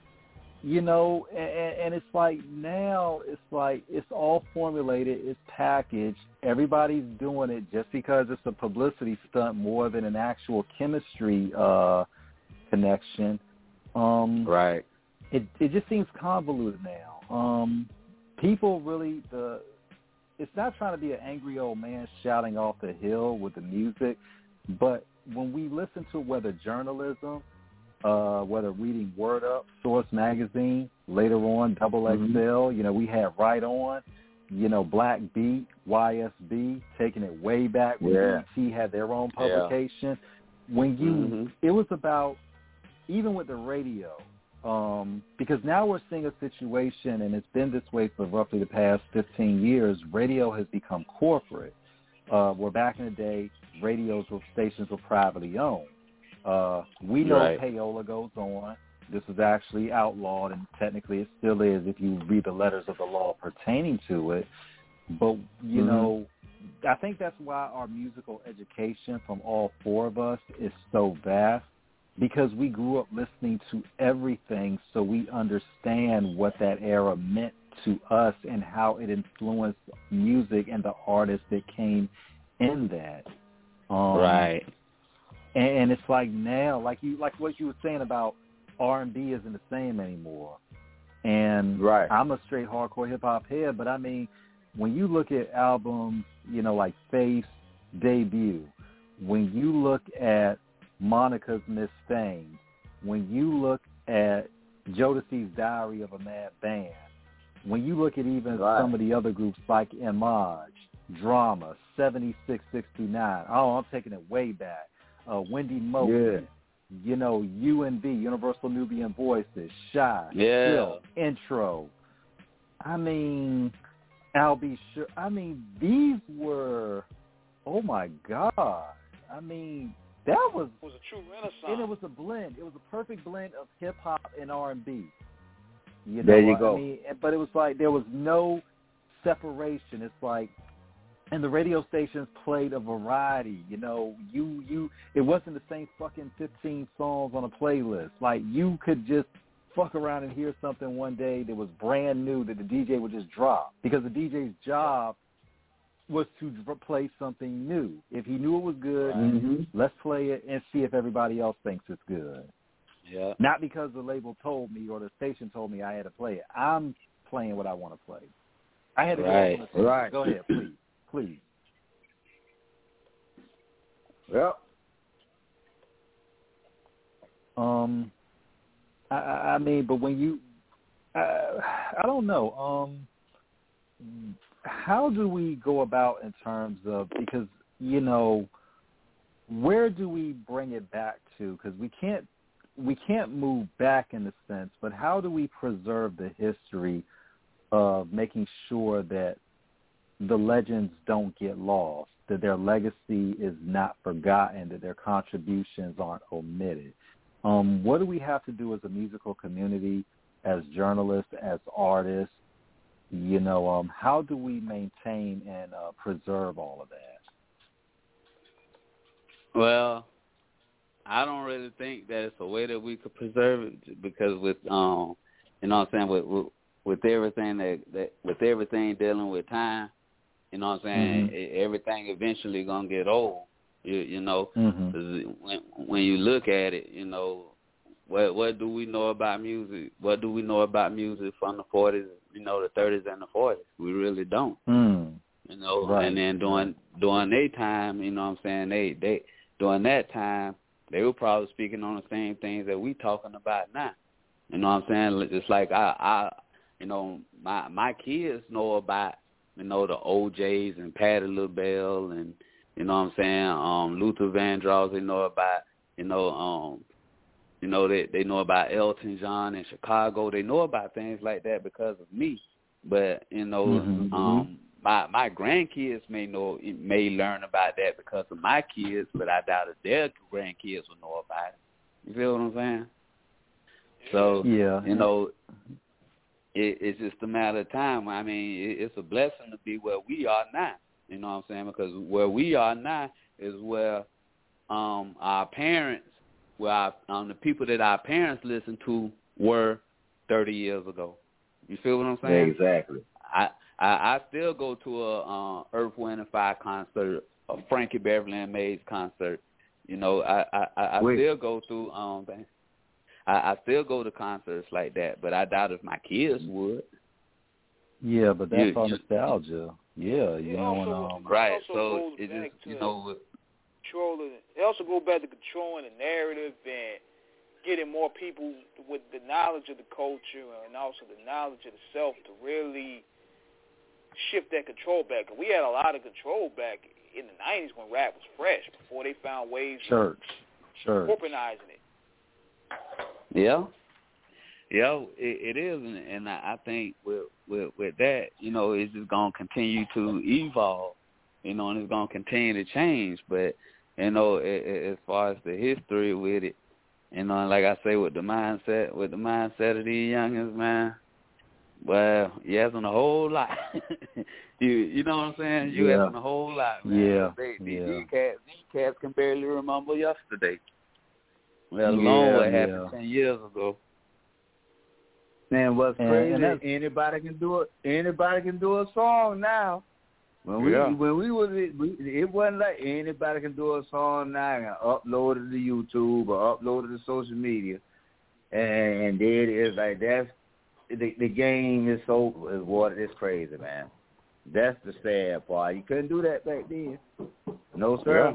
And it's like now it's all formulated, it's packaged. Everybody's doing it just because it's a publicity stunt more than an actual chemistry connection. Right. It just seems convoluted now. People really it's not trying to be an angry old man shouting off the hill with the music, but when we listen to whether journalism, whether reading Word Up, Source Magazine, later on Double XL, we had Right On, Black Beat, YSB, taking it way back when BET had their own publication. When it was about, even with the radio, because now we're seeing a situation, and it's been this way for roughly the past 15 years, radio has become corporate. Where back in the day, stations were privately owned. We know payola goes on. This is actually outlawed, and technically it still is if you read the letters of the law pertaining to it. But, I think that's why our musical education from all four of us is so vast, because we grew up listening to everything, so we understand what that era meant to us and how it influenced music and the artists that came in that. Right. And it's like now, like what you were saying about R&B isn't the same anymore. And I'm a straight hardcore hip-hop head, but I mean, when you look at albums, like Faith's debut, when you look at Monica's Miss Thing, when you look at Jodeci's Diary of a Mad Band, when you look at even some of the other groups like Image, Drama, 7669, I'm taking it way back. Wendy Moten, UNV, Universal Nubian Voices, Shy, Chill, Intro. I mean, I'll Be Sure. I mean, these were, oh my God. I mean, that was a true renaissance. And it was a blend. It was a perfect blend of hip hop and R&B. There you go. I mean, but it was like there was no separation. It's like, and the radio stations played a variety. It wasn't the same fucking 15 songs on a playlist. Like, you could just fuck around and hear something one day that was brand new that the DJ would just drop, because the DJ's job was to play something new. If he knew it was good, let's play it and see if everybody else thinks it's good. Yeah. Not because the label told me or the station told me I had to play it. I'm playing what I want to play. I had to go. Go ahead, please. Well, I mean, but when you, I don't know. How do we go about in terms of, because where do we bring it back to? Because we can't move back in a sense, but how do we preserve the history of making sure that the legends don't get lost, that their legacy is not forgotten, that their contributions aren't omitted? What do we have to do as a musical community, as journalists, as artists? How do we maintain and preserve all of that? Well, I don't really think that it's a way that we could preserve it, because with with everything with everything dealing with time, everything eventually gonna get old. When you look at it, what do we know about music? What do we know about music from the 40s, the 30s and the 40s? We really don't. Right. And then during their time, what I'm saying, they during that time, they were probably speaking on the same things that we talking about now. You know what I'm saying? Just like my kids know about, the OJs and Patti LaBelle and, you know what I'm saying, Luther Vandross. They know about, they know about Elton John in Chicago. They know about things like that because of me. But, my grandkids may learn about that because of my kids, but I doubt if their grandkids will know about it. You feel what I'm saying? So, it's just a matter of time. I mean, it's a blessing to be where we are now. You know what I'm saying? Because where we are now is where our parents, the people that our parents listened to were 30 years ago. You feel what I'm saying? Exactly. I still go to a Earth, Wind and Fire concert, a Frankie Beverly and Mays concert. I still go to I still go to concerts like that, but I doubt if my kids would. Yeah, but that's all nostalgia. Yeah, right. So it just controlling. It also goes back to controlling the narrative and getting more people with the knowledge of the culture and also the knowledge of the self to really shift that control back. And we had a lot of control back in the 90s when rap was fresh, before they found ways of corporatizing it. Yeah, it is, and I think with that, it's just gonna continue to evolve, and it's gonna continue to change. But as far as the history with it, like I say, with the mindset of these youngins, man. Well, you asking a whole lot. you know what I'm saying? You asking a whole lot, man. Yeah. These cats can barely remember yesterday. Let alone what happened 10 years ago. Man, what's crazy? Anybody can do it. Anybody can do a song now. When we it wasn't like anybody can do a song now and upload it to YouTube or upload it to social media, and then it's like that's the game is it's crazy, man. That's the sad part. You couldn't do that back then. No sir.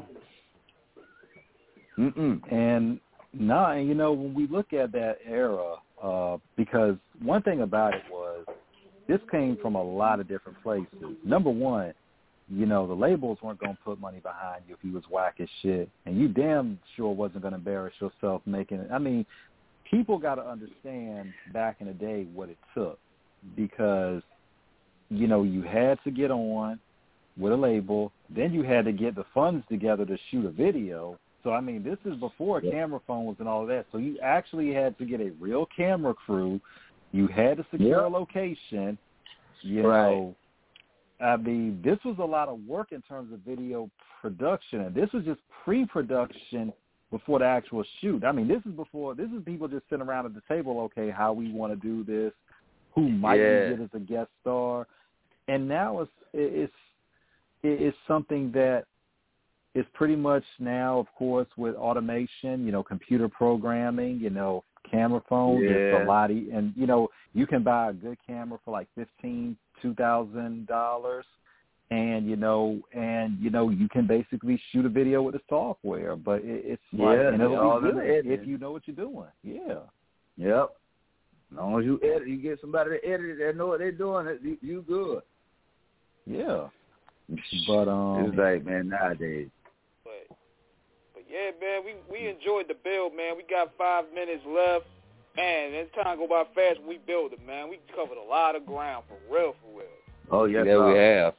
And when we look at that era, because one thing about it was this came from a lot of different places. Number one, the labels weren't going to put money behind you if you was whack as shit, and you damn sure wasn't going to embarrass yourself making it. I mean, people got to understand back in the day what it took, because, you had to get on with a label, then you had to get the funds together to shoot a video. So, I mean, this is before camera phones and all of that. So you actually had to get a real camera crew. You had to secure a location. You know, I mean, this was a lot of work in terms of video production. And this was just pre-production before the actual shoot. I mean, this is people just sitting around at the table, okay, how we want to do this, who might we get as a guest star. And now it's something that is pretty much now, of course, with automation, computer programming, camera phones. It's a lot. And, you can buy a good camera for like $2,000. And you can basically shoot a video with the software, but it's and it'll be good if you know what you're doing. Yeah. Yep. As long as you edit, you get somebody to edit it that know what they're doing. You good. Yeah. But it's like, man, nowadays. But yeah, man, we enjoyed the build, man. We got 5 minutes left. Man, as time go by fast when we build it, man. We covered a lot of ground for real. Oh yes, we have.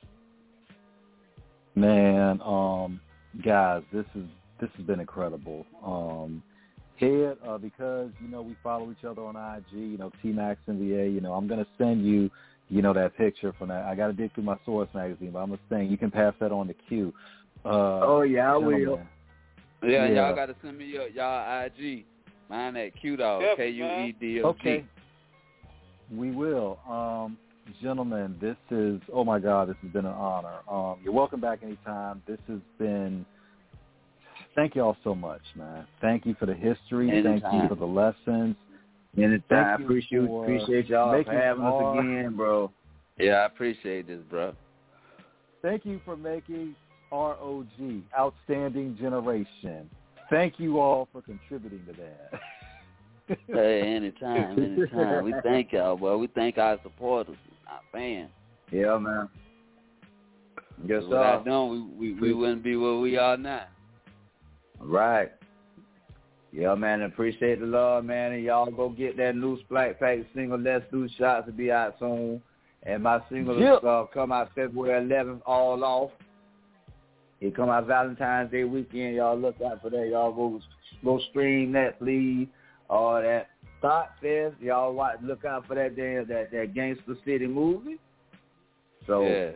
Man, guys, this has been incredible. Head, because we follow each other on IG, T-Max NBA. I'm gonna send you, that picture from that. I gotta dig through my Source magazine, but I'm gonna send. You can pass that on to Q. I will. Yeah, y'all gotta send me y'all IG. Mine at Q-Dog, KUEDOG. Okay, we will. Gentlemen, this has been an honor. You're welcome back anytime. This has been Thank y'all so much, man. Thank you for the history. Anytime. Thank you for the lessons. I appreciate y'all for having us again, bro. Yeah, I appreciate this, bro. Thank you for making ROG Outstanding Generation. Thank you all for contributing to that. Hey, anytime. We thank y'all, boy. We thank our supporters, our fans. Yeah, man. Yes, sir. Without them, we wouldn't be where we are now. Right. Yeah, man. Appreciate the love, man. And y'all go get that new Splat Pack single, Let's Do Shots, to be out soon. And my single will come out February 11th, All Off. It come out Valentine's Day weekend. Y'all look out for that. Y'all go stream that, please. Or that Thought Fest. Y'all look out for that that Gangster City movie. So, yes.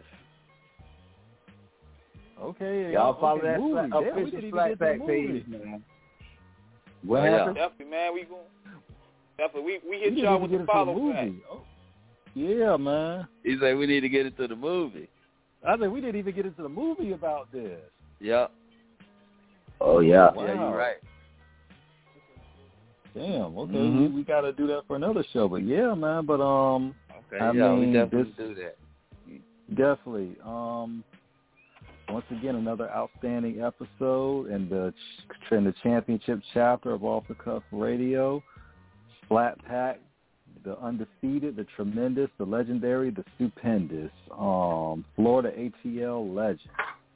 Okay. Y'all follow that movie. Official Splat Pack page, man. What happened? Definitely, man. We hit y'all with the follow back. Oh. Yeah, man. He said we need to get into the movie. I said we didn't even get into the movie about this. Yep. Oh, yeah. Wow. Yeah, you're right. Damn, okay. We got to do that for another show. But, yeah, man, but, okay, I mean, we definitely do that. Definitely. Once again, another outstanding episode in the championship chapter of Off the Cuff Radio. Splat Pack, the undefeated, the tremendous, the legendary, the stupendous, Florida ATL legend.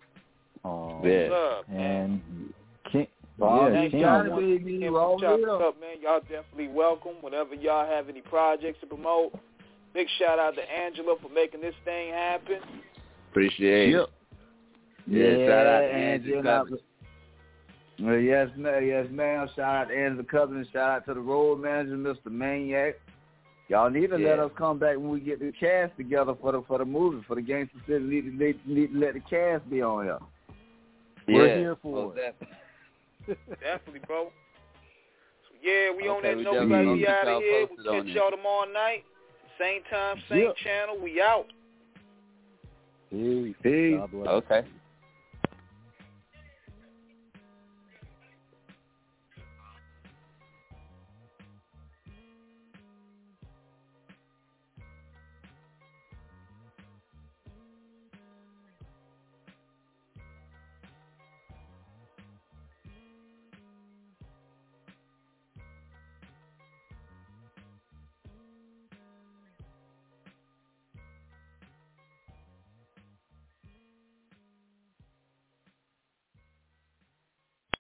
And King. Thank y'all for chopping up, man. Y'all definitely welcome. Whenever y'all have any projects to promote, big shout out to Angela for making this thing happen. Appreciate it. Yeah, shout out to Angela. Yes, ma'am. Shout out to Angela Covenant. Shout out to the road manager, Mr. Maniac. Y'all need to let us come back when we get the cast together for the movie, for the Gangster City. Need to let the cast be on here. We're here for it. Definitely, bro. So, yeah, we on that note. We out of here. We'll catch y'all tomorrow night. Same time, same channel. We out. Peace. Peace. Okay.